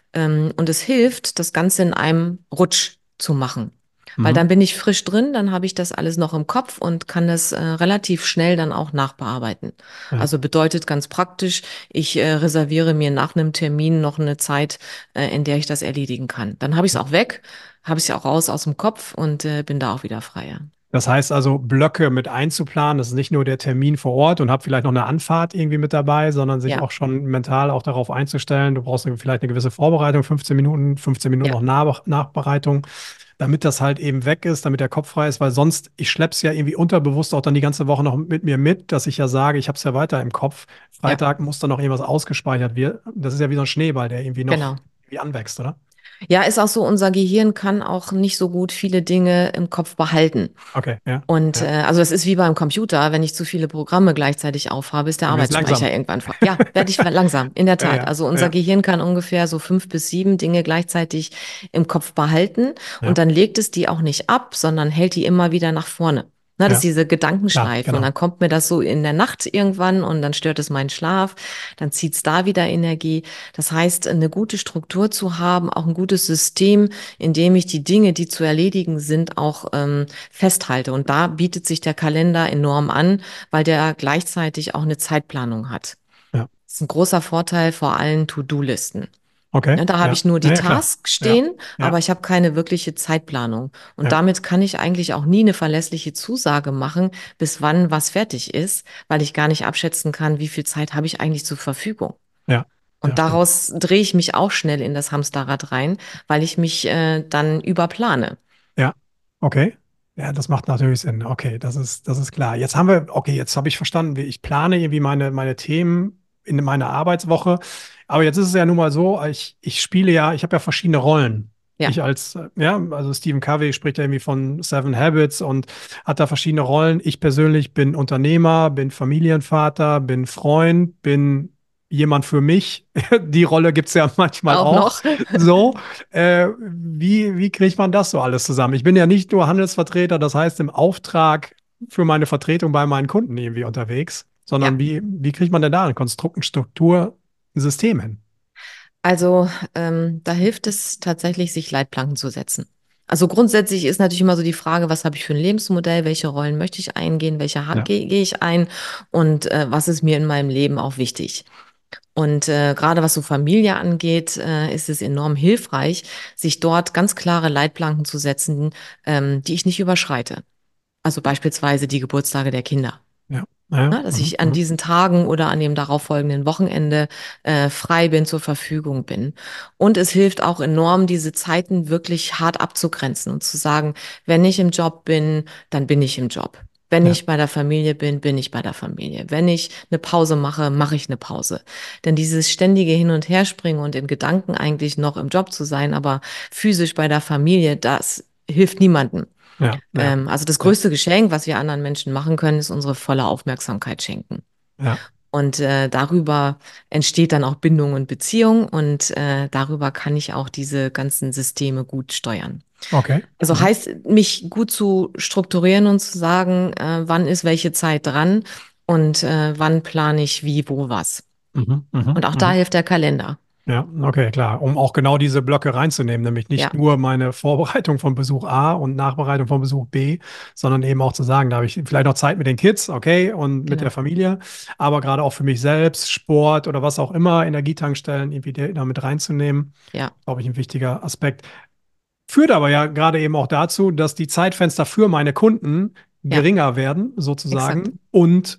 Und es hilft, das Ganze in einem Rutsch zu machen. Weil
Mhm.
dann bin ich frisch drin, dann habe ich das alles noch im Kopf und kann das relativ schnell dann auch nachbearbeiten.
Ja.
Also bedeutet ganz praktisch, ich reserviere mir nach einem Termin noch eine Zeit, in der ich das erledigen kann. Dann habe ich es auch weg, habe ich es ja auch raus aus dem Kopf und bin da auch wieder freier.
Das heißt also, Blöcke mit einzuplanen, das ist nicht nur der Termin vor Ort und habe vielleicht noch eine Anfahrt irgendwie mit dabei, sondern sich
Ja,
auch schon mental auch darauf einzustellen. Du brauchst vielleicht eine gewisse Vorbereitung, 15 Minuten
ja,
noch Nachbereitung, damit das halt eben weg ist, damit der Kopf frei ist, weil sonst, ich schleppe es ja irgendwie unterbewusst auch dann die ganze Woche noch mit mir mit, dass ich ja sage, ich habe es ja weiter im Kopf.
ja,
Freitag muss dann noch irgendwas ausgespeichert werden. Das ist ja wie so ein Schneeball, der irgendwie noch
genau.
irgendwie anwächst, oder?
Ja, ist auch so, unser Gehirn kann auch nicht so gut viele Dinge im Kopf behalten.
Okay, ja,
Und
ja.
also das ist wie beim Computer, wenn ich zu viele Programme gleichzeitig aufhabe, ist der
Dann wird es langsam.
Arbeitsspeicher irgendwann voll. Ja, werde ich langsam, in der
Ja,
Tat.
ja,
Also unser
ja,
Gehirn kann ungefähr so 5 bis 7 Dinge gleichzeitig im Kopf behalten und
ja,
dann legt es die auch nicht ab, sondern hält die immer wieder nach vorne. Na, das ist
ja,
diese
klar,
Gedankenschleife. Und
genau.
dann kommt mir das so in der Nacht irgendwann und dann stört es meinen Schlaf. Dann zieht es da wieder Energie. Das heißt, eine gute Struktur zu haben, auch ein gutes System, in dem ich die Dinge, die zu erledigen sind, auch festhalte. Und da bietet sich der Kalender enorm an, weil der gleichzeitig auch eine Zeitplanung hat.
Ja.
Das ist ein großer Vorteil vor allen To-Do-Listen.
Okay,
Ja, da habe
ja,
ich nur
ja,
die
ja, klar.
Tasks
Ja,
stehen, aber
ja,
ich habe keine wirkliche Zeitplanung. Und
ja,
damit kann ich eigentlich auch nie eine verlässliche Zusage machen, bis wann was fertig ist, weil ich gar nicht abschätzen kann, wie viel Zeit habe ich eigentlich zur Verfügung.
ja, ja,
Und
stimmt.
daraus drehe ich mich auch schnell in das Hamsterrad rein, weil ich mich dann überplane.
Ja, okay. Ja, das macht natürlich Sinn. Okay, das ist klar. Jetzt haben wir, okay, jetzt habe ich verstanden, wie ich plane irgendwie meine Themen in meiner Arbeitswoche. Aber jetzt ist es ja nun mal so, ich spiele ja, ich habe ja verschiedene Rollen.
Ja,
Ich als, ja, also Stephen Covey spricht ja irgendwie von Seven Habits und hat da verschiedene Rollen. Ich persönlich bin Unternehmer, bin Familienvater, bin Freund, bin jemand für mich. Die Rolle gibt es ja manchmal
auch
auch
noch.
so. Wie kriegt man das so alles zusammen? Ich bin ja nicht nur Handelsvertreter, das heißt im Auftrag für meine Vertretung bei meinen Kunden irgendwie unterwegs, sondern
Ja.
wie kriegt man denn da ein Konstrukt, eine Struktur, ein System hin?
Also da hilft es tatsächlich, sich Leitplanken zu setzen. Also grundsätzlich ist natürlich immer so die Frage, was habe ich für ein Lebensmodell, welche Rollen möchte ich eingehen, welche
Ja,
gehe ich ein und was ist mir in meinem Leben auch wichtig. Und gerade was so Familie angeht, ist es enorm hilfreich, sich dort ganz klare Leitplanken zu setzen, die ich nicht überschreite. Also beispielsweise die Geburtstage der Kinder.
ja, ja,
Ne, dass ich an diesen Tagen oder an dem darauffolgenden Wochenende frei bin, zur Verfügung bin. Und es hilft auch enorm, diese Zeiten wirklich hart abzugrenzen und zu sagen, wenn ich im Job bin, dann bin ich im Job. Wenn
ja,
ich bei der Familie bin, bin ich bei der Familie. Wenn ich eine Pause mache, mache ich eine Pause. Denn dieses ständige Hin- und Herspringen und in Gedanken eigentlich noch im Job zu sein, aber physisch bei der Familie, das hilft niemandem.
ja, ja,
Also das
ja,
größte Geschenk, was wir anderen Menschen machen können, ist unsere volle Aufmerksamkeit schenken.
ja,
Und darüber entsteht dann auch Bindung und Beziehung und darüber kann ich auch diese ganzen Systeme gut steuern.
okay.
Also heißt, mich gut zu strukturieren und zu sagen, wann ist welche Zeit dran und wann plane ich wie, wo, was. Und auch da
Mhm.
hilft der Kalender.
Ja, okay, klar. Um auch genau diese Blöcke reinzunehmen, nämlich nicht
Ja,
nur meine Vorbereitung von Besuch A und Nachbereitung von Besuch B, sondern eben auch zu sagen, da habe ich vielleicht noch Zeit mit den Kids, okay, und mit der
genau.
Familie, aber gerade auch für mich selbst, Sport oder was auch immer, Energietankstellen irgendwie da mit reinzunehmen,
Ja,
glaube ich, ein wichtiger Aspekt. Führt aber ja gerade eben auch dazu, dass die Zeitfenster für meine Kunden
ja,
geringer werden,
exakt.
sozusagen, und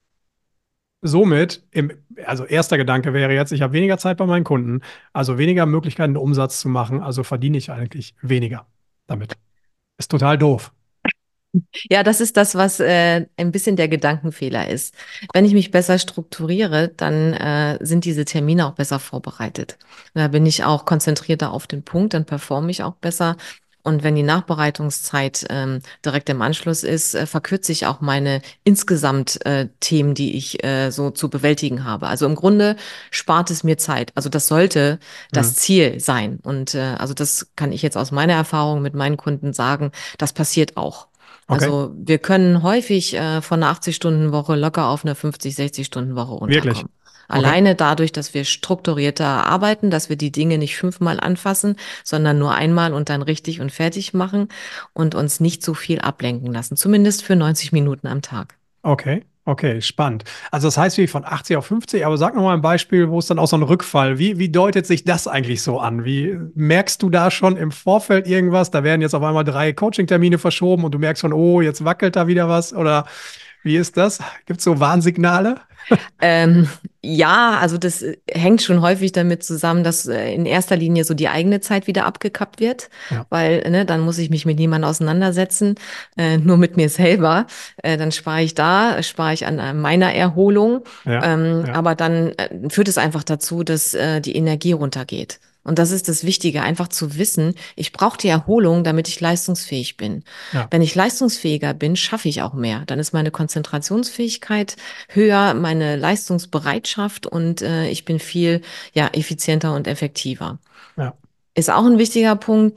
somit, also erster Gedanke wäre jetzt, ich habe weniger Zeit bei meinen Kunden, also weniger Möglichkeiten, Umsatz zu machen, also verdiene ich eigentlich weniger damit. Ist total doof.
Ja, das ist das, was ein bisschen der Gedankenfehler ist. Wenn ich mich besser strukturiere, dann sind diese Termine auch besser vorbereitet. Da bin ich auch konzentrierter auf den Punkt, dann performe ich auch besser. Und wenn die Nachbereitungszeit direkt im Anschluss ist, verkürze ich auch meine insgesamt Themen, die ich so zu bewältigen habe. Also im Grunde spart es mir Zeit. Also das sollte das
Mhm.
Ziel sein. Und also das kann ich jetzt aus meiner Erfahrung mit meinen Kunden sagen, das passiert auch.
Okay,
Also wir können häufig von einer 80-Stunden-Woche locker auf eine 50, 60-Stunden-Woche
wirklich.
runterkommen.
Okay.
Alleine dadurch, dass wir strukturierter arbeiten, dass wir die Dinge nicht 5-mal anfassen, sondern nur einmal und dann richtig und fertig machen und uns nicht so viel ablenken lassen. Zumindest für 90 Minuten am Tag.
Okay, okay, spannend. Also das heißt wie von 80 auf 50, aber sag noch mal ein Beispiel, wo es dann auch so ein Rückfall, wie deutet sich das eigentlich so an? Wie merkst du da schon im Vorfeld irgendwas? Da werden jetzt auf einmal 3 Coaching-Termine verschoben und du merkst schon, oh, jetzt wackelt da wieder was oder wie ist das? Gibt es so Warnsignale?
Ähm, ja, also das hängt schon häufig damit zusammen, dass in erster Linie so die eigene Zeit wieder abgekappt wird,
Ja,
weil ne, dann muss ich mich mit niemandem auseinandersetzen, nur mit mir selber. Dann spare ich an meiner Erholung.
ja, ja,
Aber dann führt es einfach dazu, dass die Energie runtergeht. Und das ist das Wichtige, einfach zu wissen, ich brauche die Erholung, damit ich leistungsfähig bin.
ja,
Wenn ich leistungsfähiger bin, schaffe ich auch mehr. Dann ist meine Konzentrationsfähigkeit höher, meine Leistungsbereitschaft und ich bin viel ja, effizienter und effektiver.
ja,
Ist auch ein wichtiger Punkt.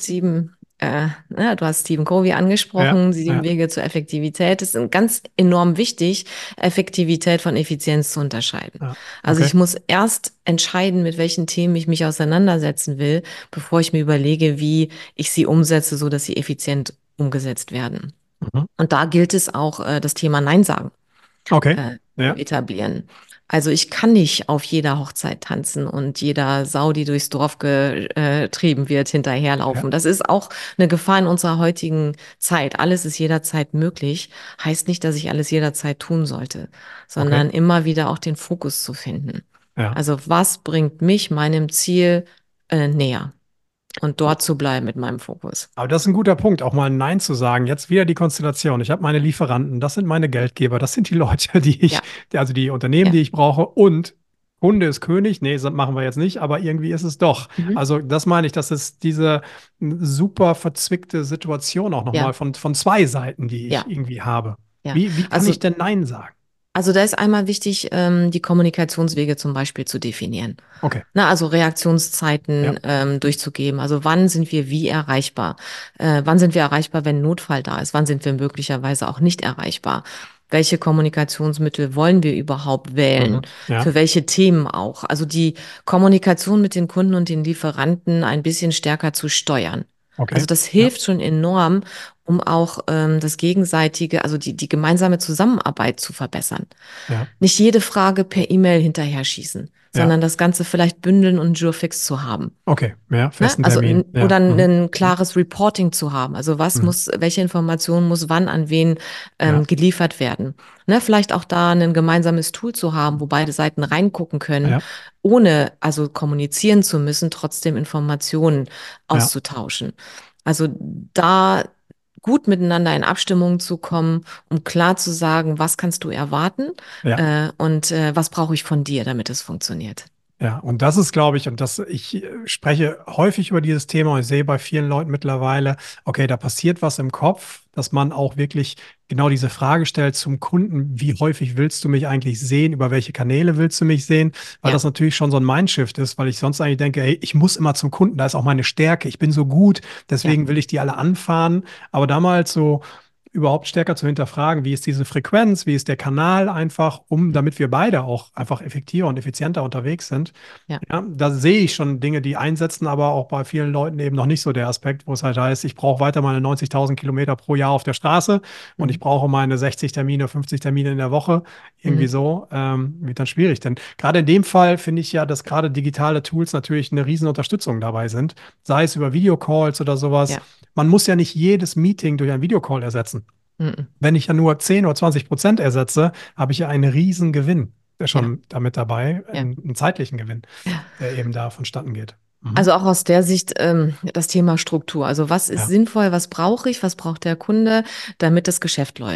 Du hast Stephen Covey
ja,
angesprochen, 7
ja,
Wege zur Effektivität. Es ist ganz enorm wichtig, Effektivität von Effizienz zu unterscheiden.
ja.
Also
Okay,
ich muss erst entscheiden, mit welchen Themen ich mich auseinandersetzen will, bevor ich mir überlege, wie ich sie umsetze, so dass sie effizient umgesetzt werden.
mhm.
Und da gilt es auch, das Thema Nein sagen
Okay,
zu
ja,
etablieren. Also ich kann nicht auf jeder Hochzeit tanzen und jeder Sau, die durchs Dorf getrieben wird,
ja,
hinterherlaufen. Das ist auch eine Gefahr in unserer heutigen Zeit. Alles ist jederzeit möglich. Heißt nicht, dass ich alles jederzeit tun sollte,
okay,
sondern immer wieder auch den Fokus zu finden.
ja.
Also was bringt mich meinem Ziel näher und dort zu bleiben mit meinem Fokus.
Aber das ist ein guter Punkt, auch mal Nein zu sagen. Jetzt wieder die Konstellation. Ich habe meine Lieferanten, das sind meine Geldgeber, das sind die Leute,
Ja,
also die Unternehmen,
ja.
die ich brauche. Und Kunde ist König. Nee, das machen wir jetzt nicht, aber irgendwie ist es doch.
Mhm.
Also das meine ich, das ist diese super verzwickte Situation auch
Ja,
nochmal von 2 Seiten, die ich
ja,
irgendwie habe.
ja.
Wie kann
Also
ich denn Nein sagen?
Also da ist einmal wichtig, die Kommunikationswege zum Beispiel zu definieren.
Okay,
Na, also
ja,
Reaktionszeiten durchzugeben. Also wann sind wir wie erreichbar? Wann sind wir erreichbar, wenn ein Notfall da ist? Wann sind wir möglicherweise auch nicht erreichbar? Welche Kommunikationsmittel wollen wir überhaupt wählen?
mhm. Ja,
Für welche Themen auch? Also die Kommunikation mit den Kunden und den Lieferanten ein bisschen stärker zu steuern. Also
okay,
das
ja,
hilft schon enorm, um auch das gegenseitige, also die gemeinsame Zusammenarbeit zu verbessern.
ja,
Nicht jede Frage per E-Mail hinterher schießen,
ja,
sondern das Ganze vielleicht bündeln und Jurfix zu haben.
okay, ja,
Ne?
festen Termin,
Oder
ja, mhm.
ein klares Reporting zu haben. Also
Mhm.
welche Information muss wann an wen
Ja,
geliefert werden. Ne? Vielleicht auch da ein gemeinsames Tool zu haben, wo beide Seiten reingucken können,
ja,
ohne also kommunizieren zu müssen, trotzdem Informationen
ja,
auszutauschen. Also da gut miteinander in Abstimmung zu kommen, um klar zu sagen, was kannst du erwarten
ja.
und was brauche ich von dir, damit es funktioniert.
Ja, und das ist, glaube ich, ich spreche häufig über dieses Thema und ich sehe bei vielen Leuten mittlerweile, okay, da passiert was im Kopf, dass man auch wirklich genau diese Frage stellt zum Kunden, wie häufig willst du mich eigentlich sehen, über welche Kanäle willst du mich sehen, weil
Ja.
das natürlich schon so ein Mindshift ist, weil ich sonst eigentlich denke, hey, ich muss immer zum Kunden, da ist auch meine Stärke, ich bin so gut,
Ja.
deswegen will ich die alle anfahren, aber damals so überhaupt stärker zu hinterfragen, wie ist diese Frequenz, wie ist der Kanal einfach, damit wir beide auch einfach effektiver und effizienter unterwegs sind.
Ja.
Ja, da sehe ich schon Dinge, die einsetzen, aber auch bei vielen Leuten eben noch nicht so der Aspekt, wo es halt heißt, ich brauche weiter meine 90.000 Kilometer pro Jahr auf der Straße und ich
Mhm.
brauche meine 60 Termine, 50 Termine in der Woche. Irgendwie
Mhm.
so, wird dann schwierig. Denn gerade in dem Fall finde ich ja, dass gerade digitale Tools natürlich eine riesen Unterstützung dabei sind, sei es über Videocalls oder sowas.
Ja.
Man muss ja nicht jedes Meeting durch einen Videocall ersetzen.
Mhm.
Wenn ich ja nur 10 oder 20% ersetze, habe ich ja einen riesen Gewinn
Ja.
schon damit dabei,
Ja.
einen zeitlichen Gewinn,
Ja.
der eben da vonstatten geht. Mhm.
Also auch aus der Sicht das Thema Struktur. Also was ist
Ja,
sinnvoll, was brauche ich, was braucht der Kunde, damit das Geschäft läuft?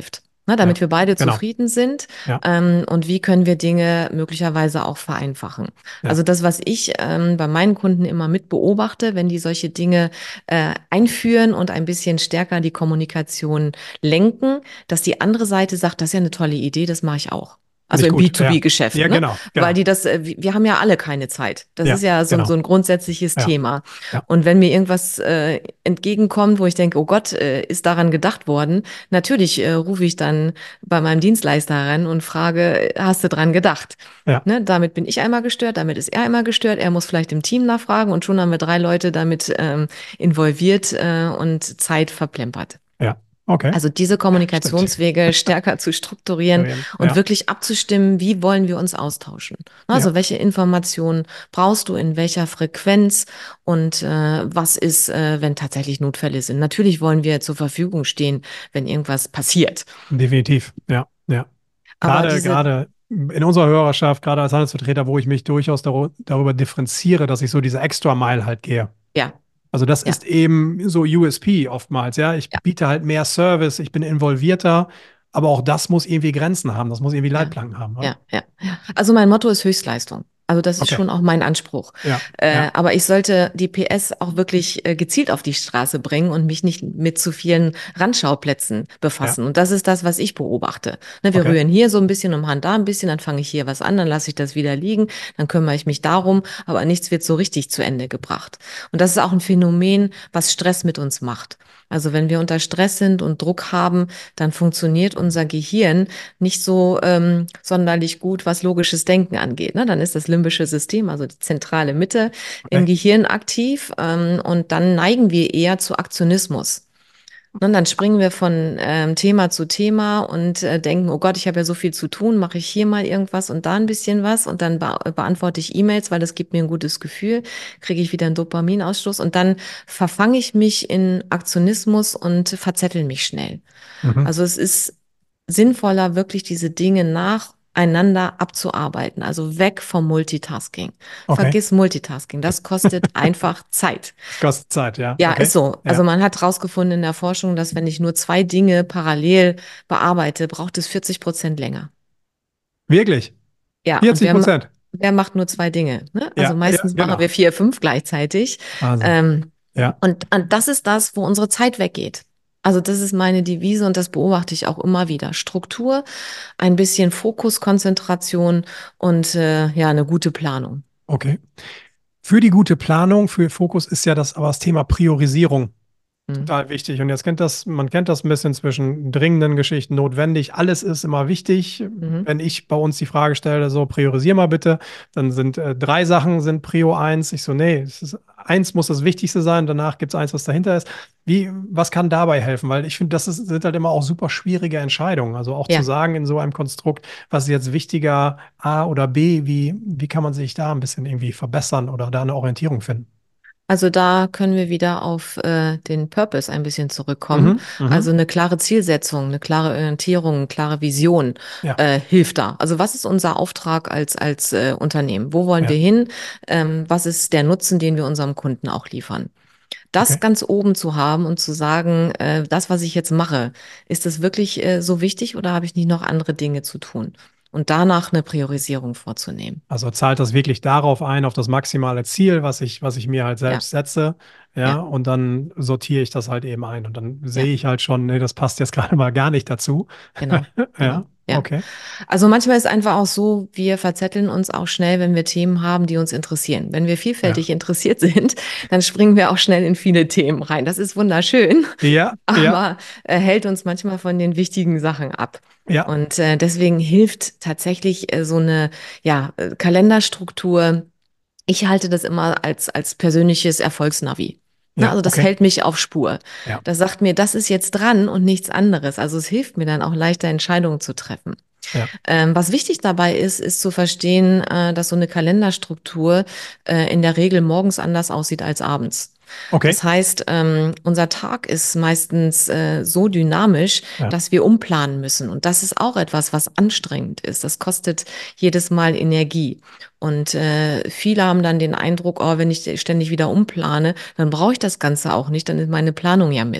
damit
Ja.
wir beide
Genau.
zufrieden sind,
Ja.
und wie können wir Dinge möglicherweise auch vereinfachen.
Ja.
Also das, was ich bei meinen Kunden immer mit beobachte, wenn die solche Dinge einführen und ein bisschen stärker die Kommunikation lenken, dass die andere Seite sagt, das ist ja eine tolle Idee, das mache ich auch. Also
Finde ich
im
gut. Ja.
B2B-Geschäft,
Ja,
ne?
genau.
Weil die das, wir haben ja alle keine Zeit. Das
Ja,
ist ja so,
genau.
so ein grundsätzliches
Ja.
Thema.
Ja.
Und wenn mir irgendwas entgegenkommt, wo ich denke, oh Gott, ist daran gedacht worden, natürlich rufe ich dann bei meinem Dienstleister ran und frage, hast du dran gedacht?
Ja.
Ne? Damit bin ich einmal gestört, damit ist er einmal gestört. Er muss vielleicht im Team nachfragen und schon haben wir 3 Leute damit involviert und Zeit verplempert.
Ja. Okay.
Also diese
Stimmt.
Kommunikationswege stärker zu strukturieren und
Ja.
wirklich abzustimmen, wie wollen wir uns austauschen. Also
Ja.
welche Informationen brauchst du in welcher Frequenz und was ist, wenn tatsächlich Notfälle sind. Natürlich wollen wir zur Verfügung stehen, wenn irgendwas passiert.
Definitiv. Ja. Ja.
Aber
Gerade in unserer Hörerschaft, gerade als Handelsvertreter, wo ich mich durchaus darüber differenziere, dass ich so diese Extra Mile halt gehe.
ja,
Also das
ja,
ist eben so USP oftmals, ja. Ich
ja,
biete halt mehr Service, ich bin involvierter, aber auch das muss irgendwie Grenzen haben, das muss irgendwie
ja,
Leitplanken haben, oder?
ja. Also mein Motto ist Höchstleistung. Also das ist
Okay.
schon auch mein Anspruch.
Ja. Ja.
Aber ich sollte die PS auch wirklich gezielt auf die Straße bringen und mich nicht mit zu vielen Randschauplätzen
Ja.
befassen. Und das ist das, was ich beobachte. Ne, wir
Okay.
rühren hier so ein bisschen um Hand, da ein bisschen, dann fange ich hier was an, dann lasse ich das wieder liegen, dann kümmere ich mich darum, aber nichts wird so richtig zu Ende gebracht. Und das ist auch ein Phänomen, was Stress mit uns macht. Also wenn wir unter Stress sind und Druck haben, dann funktioniert unser Gehirn nicht so sonderlich gut, was logisches Denken angeht. Ne? Dann ist das limbische System, also die zentrale Mitte im
Okay.
Gehirn aktiv, und dann neigen wir eher zu Aktionismus. Und dann springen wir von Thema zu Thema und denken, oh Gott, ich habe ja so viel zu tun, mache ich hier mal irgendwas und da ein bisschen was und dann beantworte ich E-Mails, weil das gibt mir ein gutes Gefühl, kriege ich wieder einen Dopaminausstoß und dann verfange ich mich in Aktionismus und verzettel mich schnell.
Mhm.
Also es ist sinnvoller, wirklich diese Dinge nacheinander abzuarbeiten, also weg vom Multitasking.
Okay.
Vergiss Multitasking, das kostet einfach Zeit.
Das kostet Zeit, ja.
Ja,
Okay.
ist so. Also
Ja.
man hat herausgefunden in der Forschung, dass wenn ich nur 2 Dinge parallel bearbeite, braucht es 40% länger.
Wirklich?
Ja, und
40%?
wer macht nur 2 Dinge? Ne? Also
Ja, ja,
meistens machen
genau.
wir 4, 5 gleichzeitig.
Wahnsinn.
Ähm,
Ja.
und das ist das, wo unsere Zeit weggeht. Also das ist meine Devise und das beobachte ich auch immer wieder. Struktur, ein bisschen Fokus, Konzentration und ja, eine gute Planung.
Okay. Für die gute Planung, für Fokus ist ja aber das Thema Priorisierung
Mhm.
total wichtig. Und jetzt man kennt das ein bisschen zwischen dringenden Geschichten, notwendig. Alles ist immer wichtig.
Mhm.
Wenn ich bei uns die Frage stelle, so priorisier mal bitte, dann sind 3 Sachen sind Prio 1. Ich so, nee, eins muss das Wichtigste sein. Danach gibt es eins, was dahinter ist. Was kann dabei helfen? Weil ich finde, sind halt immer auch super schwierige Entscheidungen. Also auch zu
Ja.
sagen in so einem Konstrukt, was ist jetzt wichtiger, A oder B, wie kann man sich da ein bisschen irgendwie verbessern oder da eine Orientierung finden?
Also da können wir wieder auf den Purpose ein bisschen zurückkommen.
Mhm, mhm.
Also eine klare Zielsetzung, eine klare Orientierung, eine klare Vision
Ja,
hilft da. Also was ist unser Auftrag als Unternehmen? Wo wollen
ja,
wir hin? Was ist der Nutzen, den wir unserem Kunden auch liefern? Das
okay.
ganz oben zu haben und zu sagen, das, was ich jetzt mache, ist das wirklich so wichtig oder habe ich nicht noch andere Dinge zu tun? Und danach eine Priorisierung vorzunehmen.
Also zahlt das wirklich darauf ein, auf das maximale Ziel, was ich mir halt
Ja,
selbst setze, ja,
ja,
und dann sortiere ich das halt eben ein. Und dann
ja.
sehe ich halt schon, nee, das passt jetzt gerade mal gar nicht dazu.
Genau, genau,
Ja,
ja.
okay.
Also manchmal ist einfach auch so, wir verzetteln uns auch schnell, wenn wir Themen haben, die uns interessieren. Wenn wir
Ja.
vielfältig interessiert sind, dann springen wir auch schnell in viele Themen rein. Das ist wunderschön,
Ja, ja,
aber hält uns manchmal von den wichtigen Sachen ab.
ja,
Und deswegen hilft tatsächlich so eine ja, Kalenderstruktur. Ich halte das immer als persönliches Erfolgsnavi. Ne,
ja,
also das
okay.
hält mich auf Spur.
Ja,
Das sagt mir, das ist jetzt dran und nichts anderes. Also es hilft mir dann auch leichter Entscheidungen zu treffen.
ja,
Was wichtig dabei ist zu verstehen, dass so eine Kalenderstruktur in der Regel morgens anders aussieht als abends.
okay.
Das heißt, unser Tag ist meistens so dynamisch,
Ja,
dass wir umplanen müssen. Und das ist auch etwas, was anstrengend ist. Das kostet jedes Mal Energie. Und viele haben dann den Eindruck, oh, wenn ich ständig wieder umplane, dann brauche ich das Ganze auch nicht, dann ist meine Planung ja Mist.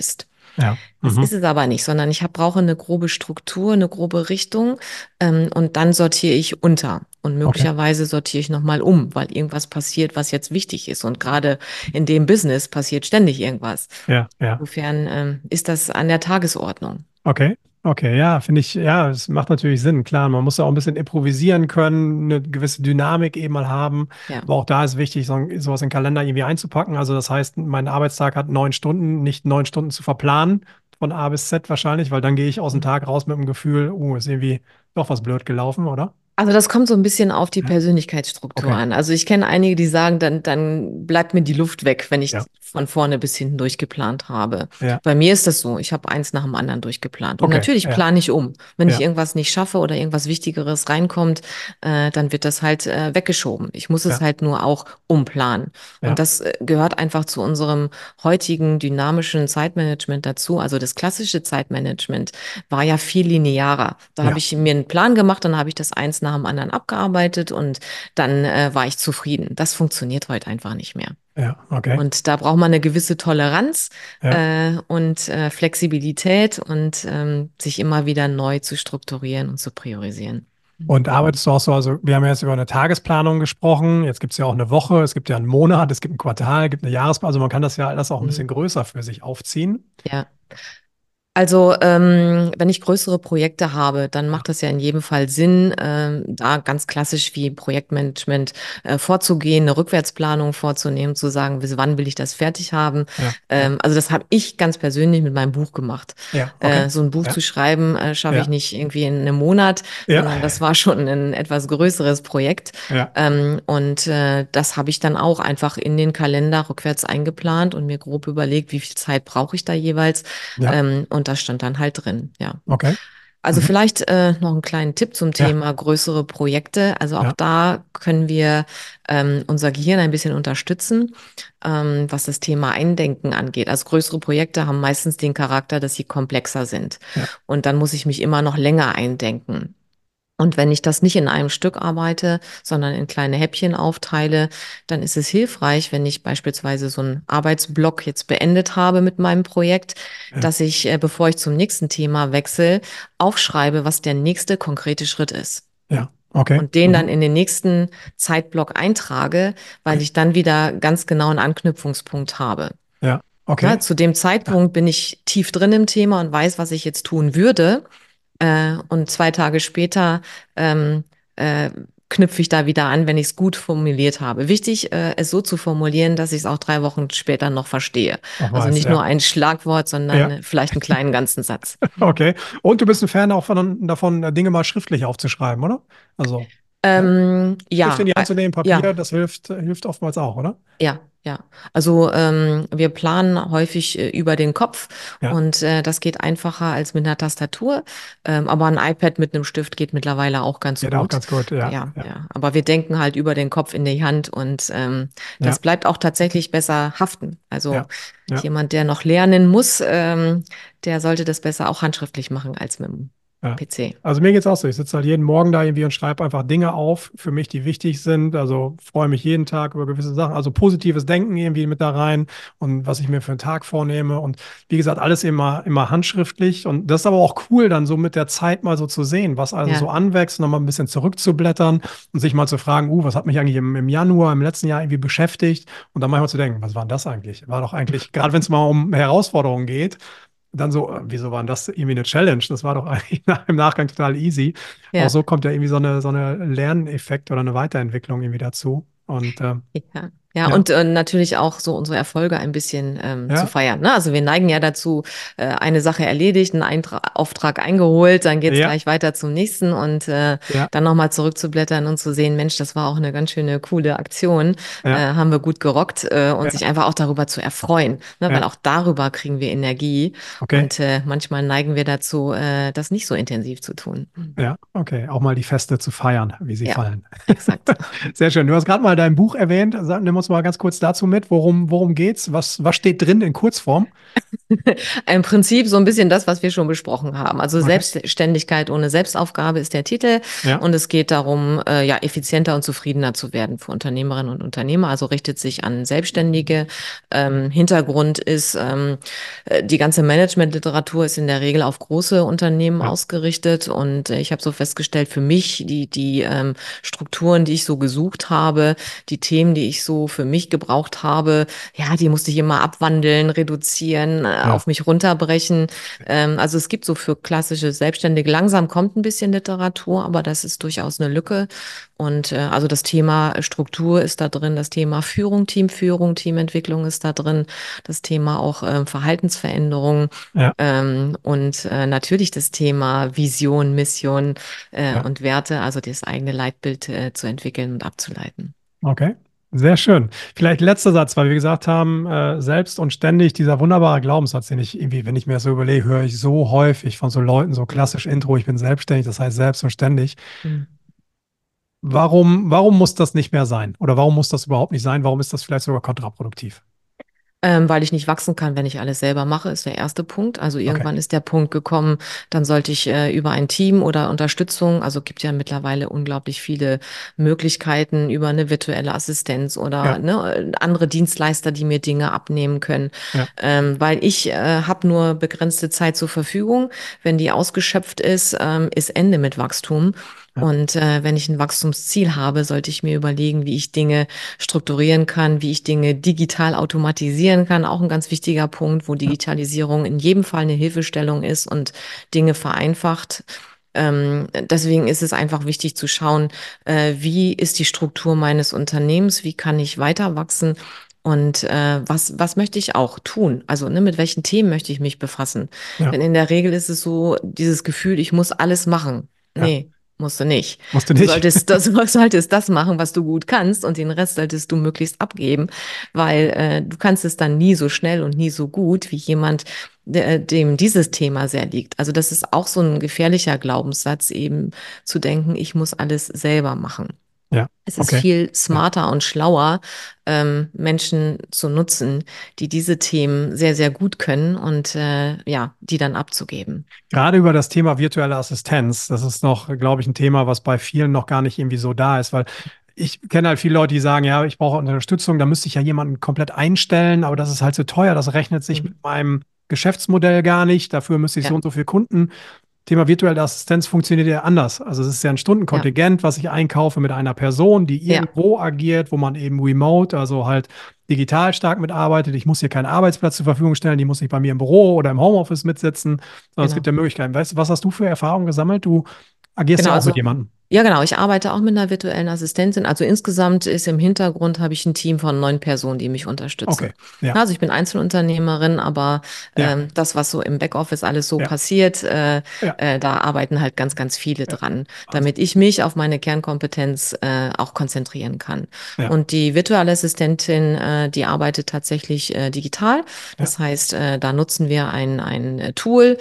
Ja.
Das ist
Mhm.
es aber nicht, sondern brauche eine grobe Struktur, eine grobe Richtung, und dann sortiere ich unter. Und
Okay.
möglicherweise sortiere ich nochmal um, weil irgendwas passiert, was jetzt wichtig ist. Und gerade in dem Business passiert ständig irgendwas.
Ja, ja.
Insofern ist das an der Tagesordnung.
Okay. Okay, ja, finde ich, ja, es macht natürlich Sinn. Klar, man muss ja auch ein bisschen improvisieren können, eine gewisse Dynamik eben mal haben.
Ja.
Aber auch da ist wichtig, sowas in den Kalender irgendwie einzupacken. Also das heißt, mein Arbeitstag hat 9 Stunden, nicht 9 Stunden zu verplanen, von A bis Z wahrscheinlich, weil dann gehe ich aus dem Tag raus mit dem Gefühl, ist irgendwie doch was blöd gelaufen, oder?
Also das kommt so ein bisschen auf die
Ja.
Persönlichkeitsstruktur
Okay.
an. Also ich kenne einige, die sagen, dann bleibt mir die Luft weg, wenn ich
Ja.
von vorne bis hinten durchgeplant habe.
Ja.
Bei mir ist das so. Ich habe eins nach dem anderen durchgeplant. Und
Okay.
natürlich
Ja.
plane ich um. Wenn ich
Ja.
irgendwas nicht schaffe oder irgendwas Wichtigeres reinkommt, dann wird das halt weggeschoben. Ich muss es
Ja.
halt nur auch umplanen. Und
Ja.
das gehört einfach zu unserem heutigen dynamischen Zeitmanagement dazu. Also das klassische Zeitmanagement war ja viel linearer. Da habe
Ja.
ich mir einen Plan gemacht, dann habe ich das eins nach dem anderen abgearbeitet und dann war ich zufrieden. Das funktioniert heute einfach nicht mehr.
Ja. Okay.
Und da braucht man eine gewisse Toleranz
Ja.
und Flexibilität und sich immer wieder neu zu strukturieren und zu priorisieren.
Und arbeitest du auch so, also wir haben ja jetzt über eine Tagesplanung gesprochen, jetzt gibt es ja auch eine Woche, es gibt ja einen Monat, es gibt ein Quartal, es gibt eine Jahresplanung, also man kann das ja alles auch ein bisschen
Mhm.
größer für sich aufziehen.
Ja. Also, wenn ich größere Projekte habe, dann
Ja,
macht das ja in jedem Fall Sinn, da ganz klassisch wie Projektmanagement vorzugehen, eine Rückwärtsplanung vorzunehmen, zu sagen, bis wann will ich das fertig haben.
ja, ja,
Also das habe ich ganz persönlich mit meinem Buch gemacht.
ja, okay.
So ein Buch
Ja,
zu schreiben, schaffe ich
ja,
nicht irgendwie in einem Monat,
ja,
sondern das war schon ein etwas größeres Projekt.
ja,
Und das habe ich dann auch einfach in den Kalender rückwärts eingeplant und mir grob überlegt, wie viel Zeit brauche ich da jeweils.
ja,
Und das stand dann halt drin, ja.
okay.
Also
Mhm.
vielleicht noch einen kleinen Tipp zum
Ja,
Thema größere Projekte. Also auch
ja,
da können wir unser Gehirn ein bisschen unterstützen, was das Thema Eindenken angeht. Also größere Projekte haben meistens den Charakter, dass sie komplexer sind.
ja,
Und dann muss ich mich immer noch länger eindenken. Und wenn ich das nicht in einem Stück arbeite, sondern in kleine Häppchen aufteile, dann ist es hilfreich, wenn ich beispielsweise so einen Arbeitsblock jetzt beendet habe mit meinem Projekt,
ja,
dass ich, bevor ich zum nächsten Thema wechsle, aufschreibe, was der nächste konkrete Schritt ist.
ja, okay.
Und den dann
Mhm.
in den nächsten Zeitblock eintrage, weil
Okay.
ich dann wieder ganz genau einen Anknüpfungspunkt habe.
Ja,
Na,
okay.
zu dem
Ja,
Zeitpunkt bin ich tief drin im Thema und weiß, was ich jetzt tun würde. Und 2 Tage später ähm, äh, knüpfe ich da wieder an, wenn ich es gut formuliert habe. Wichtig, es so zu formulieren, dass ich es auch 3 Wochen später noch verstehe.
auch
Also
weiß,
nicht nur
ja.
ein Schlagwort,
Ja,
sondern vielleicht einen kleinen ganzen Satz.
okay. Und du bist ein Fan auch davon, Dinge mal schriftlich aufzuschreiben, oder? Also, ja. Stift in
Ja,
die Hand zu nehmen,
ja.
Papier, das hilft oftmals auch, oder?
Ja, ja. Also wir planen häufig über den Kopf
Ja,
und das geht einfacher als mit einer Tastatur. Aber ein iPad mit einem Stift geht mittlerweile auch ganz
geht auch
gut.
ganz gut, ja,
Ja,
ja,
ja. Aber wir denken halt über den Kopf in die Hand und das
ja,
bleibt auch tatsächlich besser haften. Also
ja, ja.
jemand, der noch lernen muss, der sollte das besser auch handschriftlich machen als mit dem
Ja.
PC.
Also mir geht's auch so. Ich sitze halt jeden Morgen da irgendwie und schreibe einfach Dinge auf für mich, die wichtig sind. Also freue mich jeden Tag über gewisse Sachen. Also positives Denken irgendwie mit da rein und was ich mir für einen Tag vornehme. Und wie gesagt, alles immer handschriftlich. Und das ist aber auch cool, dann so mit der Zeit mal so zu sehen, was also so
Ja,
anwächst, nochmal ein bisschen zurückzublättern und sich mal zu fragen, was hat mich eigentlich im Januar, im letzten Jahr irgendwie beschäftigt? Und dann manchmal zu denken, was war denn das eigentlich? War doch eigentlich, gerade wenn es mal um Herausforderungen geht, dann so, wieso war denn das irgendwie eine Challenge? Das war doch eigentlich im Nachgang total easy. Auch
ja.
so kommt ja irgendwie so eine Lerneffekt oder eine Weiterentwicklung irgendwie dazu. Und
Ja, ja,
ja,
und natürlich auch so unsere Erfolge ein bisschen zu
ja,
feiern. Ne? Also wir neigen ja dazu, eine Sache erledigt, einen Auftrag eingeholt, dann geht's
ja,
gleich weiter zum nächsten und
ja,
dann nochmal zurückzublättern und zu sehen, Mensch, das war auch eine ganz schöne coole Aktion,
ja,
haben wir gut gerockt und
ja,
sich einfach auch darüber zu erfreuen, ne? Weil
ja,
auch darüber kriegen wir Energie
okay.
und manchmal neigen wir dazu, das nicht so intensiv zu tun.
Ja, okay. Auch mal die Feste zu feiern, wie sie
Ja,
fallen.
exakt.
Sehr schön. Du hast gerade mal dein Buch erwähnt. Nimm uns mal ganz kurz dazu mit. Worum geht's? Was steht drin in Kurzform?
Im Prinzip so ein bisschen das, was wir schon besprochen haben. Also
Okay.
Selbstständigkeit ohne Selbstaufgabe ist der Titel.
Ja,
Und es geht darum, ja, effizienter und zufriedener zu werden für Unternehmerinnen und Unternehmer. Also richtet sich an Selbstständige. Hintergrund ist, die ganze Managementliteratur ist in der Regel auf große Unternehmen
ja,
ausgerichtet. Und ich habe so festgestellt, für mich, die Strukturen, die ich so gesucht habe, die Themen, die ich so für mich gebraucht habe, ja, die musste ich immer abwandeln, reduzieren,
ja,
auf mich runterbrechen. Also es gibt so für klassische Selbstständige, langsam kommt ein bisschen Literatur, aber das ist durchaus eine Lücke. Und also das Thema Struktur ist da drin, das Thema Führung, Teamentwicklung ist da drin, das Thema auch Verhaltensveränderung.
ja,
Und natürlich das Thema Vision, Mission
ja.
und Werte, also das eigene Leitbild zu entwickeln und abzuleiten.
Okay. Sehr schön. Vielleicht letzter Satz, weil wir gesagt haben, selbst und ständig dieser wunderbare Glaubenssatz, den ich irgendwie, wenn ich mir das so überlege, höre ich so häufig von so Leuten, so klassisch Intro, ich bin selbstständig, das heißt selbst und ständig.
Mhm.
Warum muss das nicht mehr sein? Oder warum muss das überhaupt nicht sein? Warum ist das vielleicht sogar kontraproduktiv?
Weil ich nicht wachsen kann, wenn ich alles selber mache, ist der erste Punkt. Also
Okay.
irgendwann ist der Punkt gekommen, dann sollte ich über ein Team oder Unterstützung, also gibt ja mittlerweile unglaublich viele Möglichkeiten über eine virtuelle Assistenz oder
Ja,
ne, andere Dienstleister, die mir Dinge abnehmen können,
ja,
weil ich habe nur begrenzte Zeit zur Verfügung. Wenn die ausgeschöpft ist Ende mit Wachstum.
ja,
Und wenn ich ein Wachstumsziel habe, sollte ich mir überlegen, wie ich Dinge strukturieren kann, wie ich Dinge digital automatisieren kann. Auch ein ganz wichtiger Punkt, wo
ja,
Digitalisierung in jedem Fall eine Hilfestellung ist und Dinge vereinfacht. Deswegen ist es einfach wichtig zu schauen, wie ist die Struktur meines Unternehmens, wie kann ich weiter wachsen und was möchte ich auch tun? Also ne, mit welchen Themen möchte ich mich befassen?
ja,
Denn in der Regel ist es so dieses Gefühl, ich muss alles machen.
ja.
Nee, musst du nicht.
Musst du
Du
nicht.
solltest das machen, was du gut kannst und den Rest solltest du möglichst abgeben, weil du kannst es dann nie so schnell und nie so gut wie jemand, dem dieses Thema sehr liegt. Also das ist auch so ein gefährlicher Glaubenssatz, eben zu denken, ich muss alles selber machen.
Ja,
Es ist
okay.
viel
Ja.
smarter und schlauer, Menschen zu nutzen, die diese Themen sehr, sehr gut können und ja, die dann abzugeben.
Gerade über das Thema virtuelle Assistenz, das ist noch, glaube ich, ein Thema, was bei vielen noch gar nicht irgendwie so da ist, weil ich kenne halt viele Leute, die sagen, ja, ich brauche Unterstützung, da müsste ich ja jemanden komplett einstellen, aber das ist halt so teuer, das rechnet sich mit
Mhm.
meinem Geschäftsmodell gar nicht, dafür müsste ich so
Ja,
und so viele Kunden. Thema virtuelle Assistenz funktioniert ja anders. Also es ist ja ein
ja,
Stundenkontingent, was ich einkaufe mit einer Person, die
ja,
irgendwo agiert, wo man eben remote, also halt digital stark mitarbeitet. Ich muss hier keinen Arbeitsplatz zur Verfügung stellen, die muss nicht bei mir im Büro oder im Homeoffice mitsitzen, sondern es gibt
genau.
ja Möglichkeiten. Weißt du, was hast du für Erfahrungen gesammelt? Du agierst
Genau,
ja auch mit
also
jemandem.
ja, genau. Ich arbeite auch mit einer virtuellen Assistentin. Also insgesamt ist im Hintergrund habe ich ein Team von 9 Personen, die mich unterstützen.
Okay, ja,
Na, also ich bin Einzelunternehmerin, aber
ja,
das, was so im Backoffice alles so
ja,
passiert,
ja,
da arbeiten halt ganz, ganz viele
ja.
dran,
Wahnsinn.
damit ich mich auf meine Kernkompetenz auch konzentrieren kann.
Ja,
Und die virtuelle Assistentin, die arbeitet tatsächlich digital.
ja,
Das heißt, da nutzen wir ein Tool,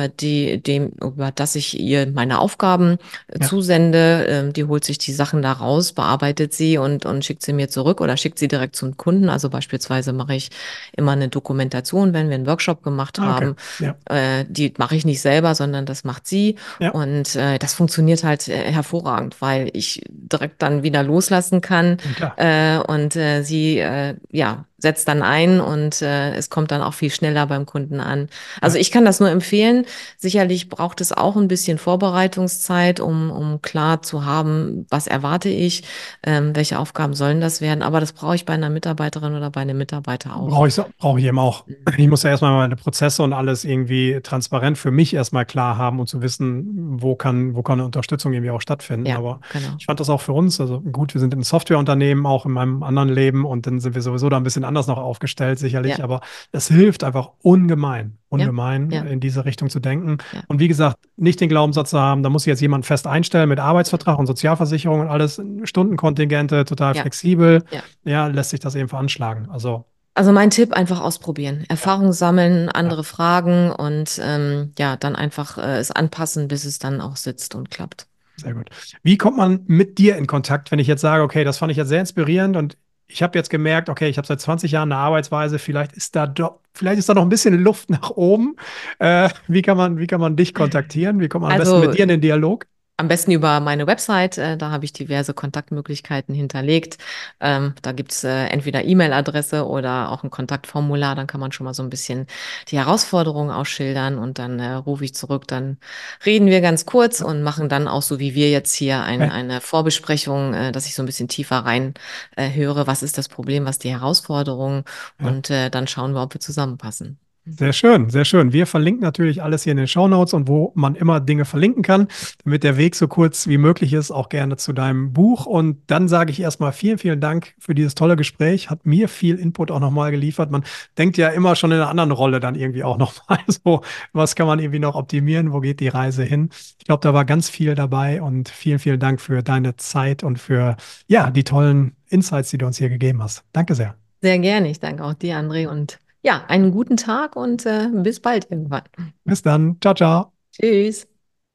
über das ich ihr meine Aufgaben
ja,
zusende, die holt sich die Sachen da raus, bearbeitet sie und schickt sie mir zurück oder schickt sie direkt zum Kunden. Also beispielsweise mache ich immer eine Dokumentation, wenn wir einen Workshop gemacht
ah, okay,
haben.
ja,
Die mache ich nicht selber, sondern das macht sie.
ja,
Und das funktioniert halt hervorragend, weil ich direkt dann wieder loslassen kann
ja, klar.
und sie ja setzt dann ein und es kommt dann auch viel schneller beim Kunden an. Also
Ja.
ich kann das nur empfehlen. Sicherlich braucht es auch ein bisschen Vorbereitungszeit, um klar zu haben, was erwarte ich, welche Aufgaben sollen das werden. Aber das brauche ich bei einer Mitarbeiterin oder bei einem Mitarbeiter auch.
Brauche ich eben auch.
Mhm.
Ich muss ja erstmal meine Prozesse und alles irgendwie transparent für mich erstmal klar haben und zu wissen, wo kann eine Unterstützung irgendwie auch stattfinden.
Ja,
Aber
genau.
ich fand das auch für uns, also gut, wir sind im Softwareunternehmen, auch in meinem anderen Leben und dann sind wir sowieso da ein bisschen anders noch aufgestellt, sicherlich.
Ja,
Aber es hilft einfach ungemein,
ja,
ungemein
ja,
in diese Richtung zu denken.
ja,
Und wie gesagt, nicht den Glaubenssatz zu haben, da muss ich jetzt jemanden fest einstellen mit Arbeitsvertrag und Sozialversicherung und alles, Stundenkontingente, total
ja,
flexibel.
ja.
Ja, lässt sich das eben veranschlagen. Also,
Also mein Tipp, einfach ausprobieren,
ja.
Erfahrung sammeln,
Ja,
andere fragen und ja, dann einfach es anpassen, bis es dann auch sitzt und klappt.
sehr gut. Wie kommt man mit dir in Kontakt, wenn ich jetzt sage, okay, das fand ich jetzt sehr inspirierend und ich habe jetzt gemerkt, okay, ich habe seit 20 Jahren eine Arbeitsweise, vielleicht ist da noch ein bisschen Luft nach oben. Wie kann man dich kontaktieren? Wie kommt man am besten mit
Also
dir in den Dialog?
am besten über meine Website, da habe ich diverse Kontaktmöglichkeiten hinterlegt. Da gibt's entweder E-Mail-Adresse oder auch ein Kontaktformular, dann kann man schon mal so ein bisschen die Herausforderungen ausschildern und dann rufe ich zurück, dann reden wir ganz kurz und machen dann auch so wie wir jetzt hier
Okay.
eine Vorbesprechung, dass ich so ein bisschen tiefer rein höre, was ist das Problem, was die Herausforderung
Ja.
und dann schauen wir, ob wir zusammenpassen.
Sehr schön, sehr schön. Wir verlinken natürlich alles hier in den Shownotes und wo man immer Dinge verlinken kann, damit der Weg so kurz wie möglich ist, auch gerne zu deinem Buch. Und dann sage ich erstmal vielen, vielen Dank für dieses tolle Gespräch. Hat mir viel Input auch nochmal geliefert. Man denkt ja immer schon in einer anderen Rolle dann irgendwie auch nochmal so, was kann man irgendwie noch optimieren? Wo geht die Reise hin? Ich glaube, da war ganz viel dabei und vielen, vielen Dank für deine Zeit und für, ja, die tollen Insights, die du uns hier gegeben hast. Danke sehr.
Sehr gerne. Ich danke auch dir, André. Und ja, einen guten Tag und bis bald irgendwann.
Bis dann. Ciao, ciao.
Tschüss.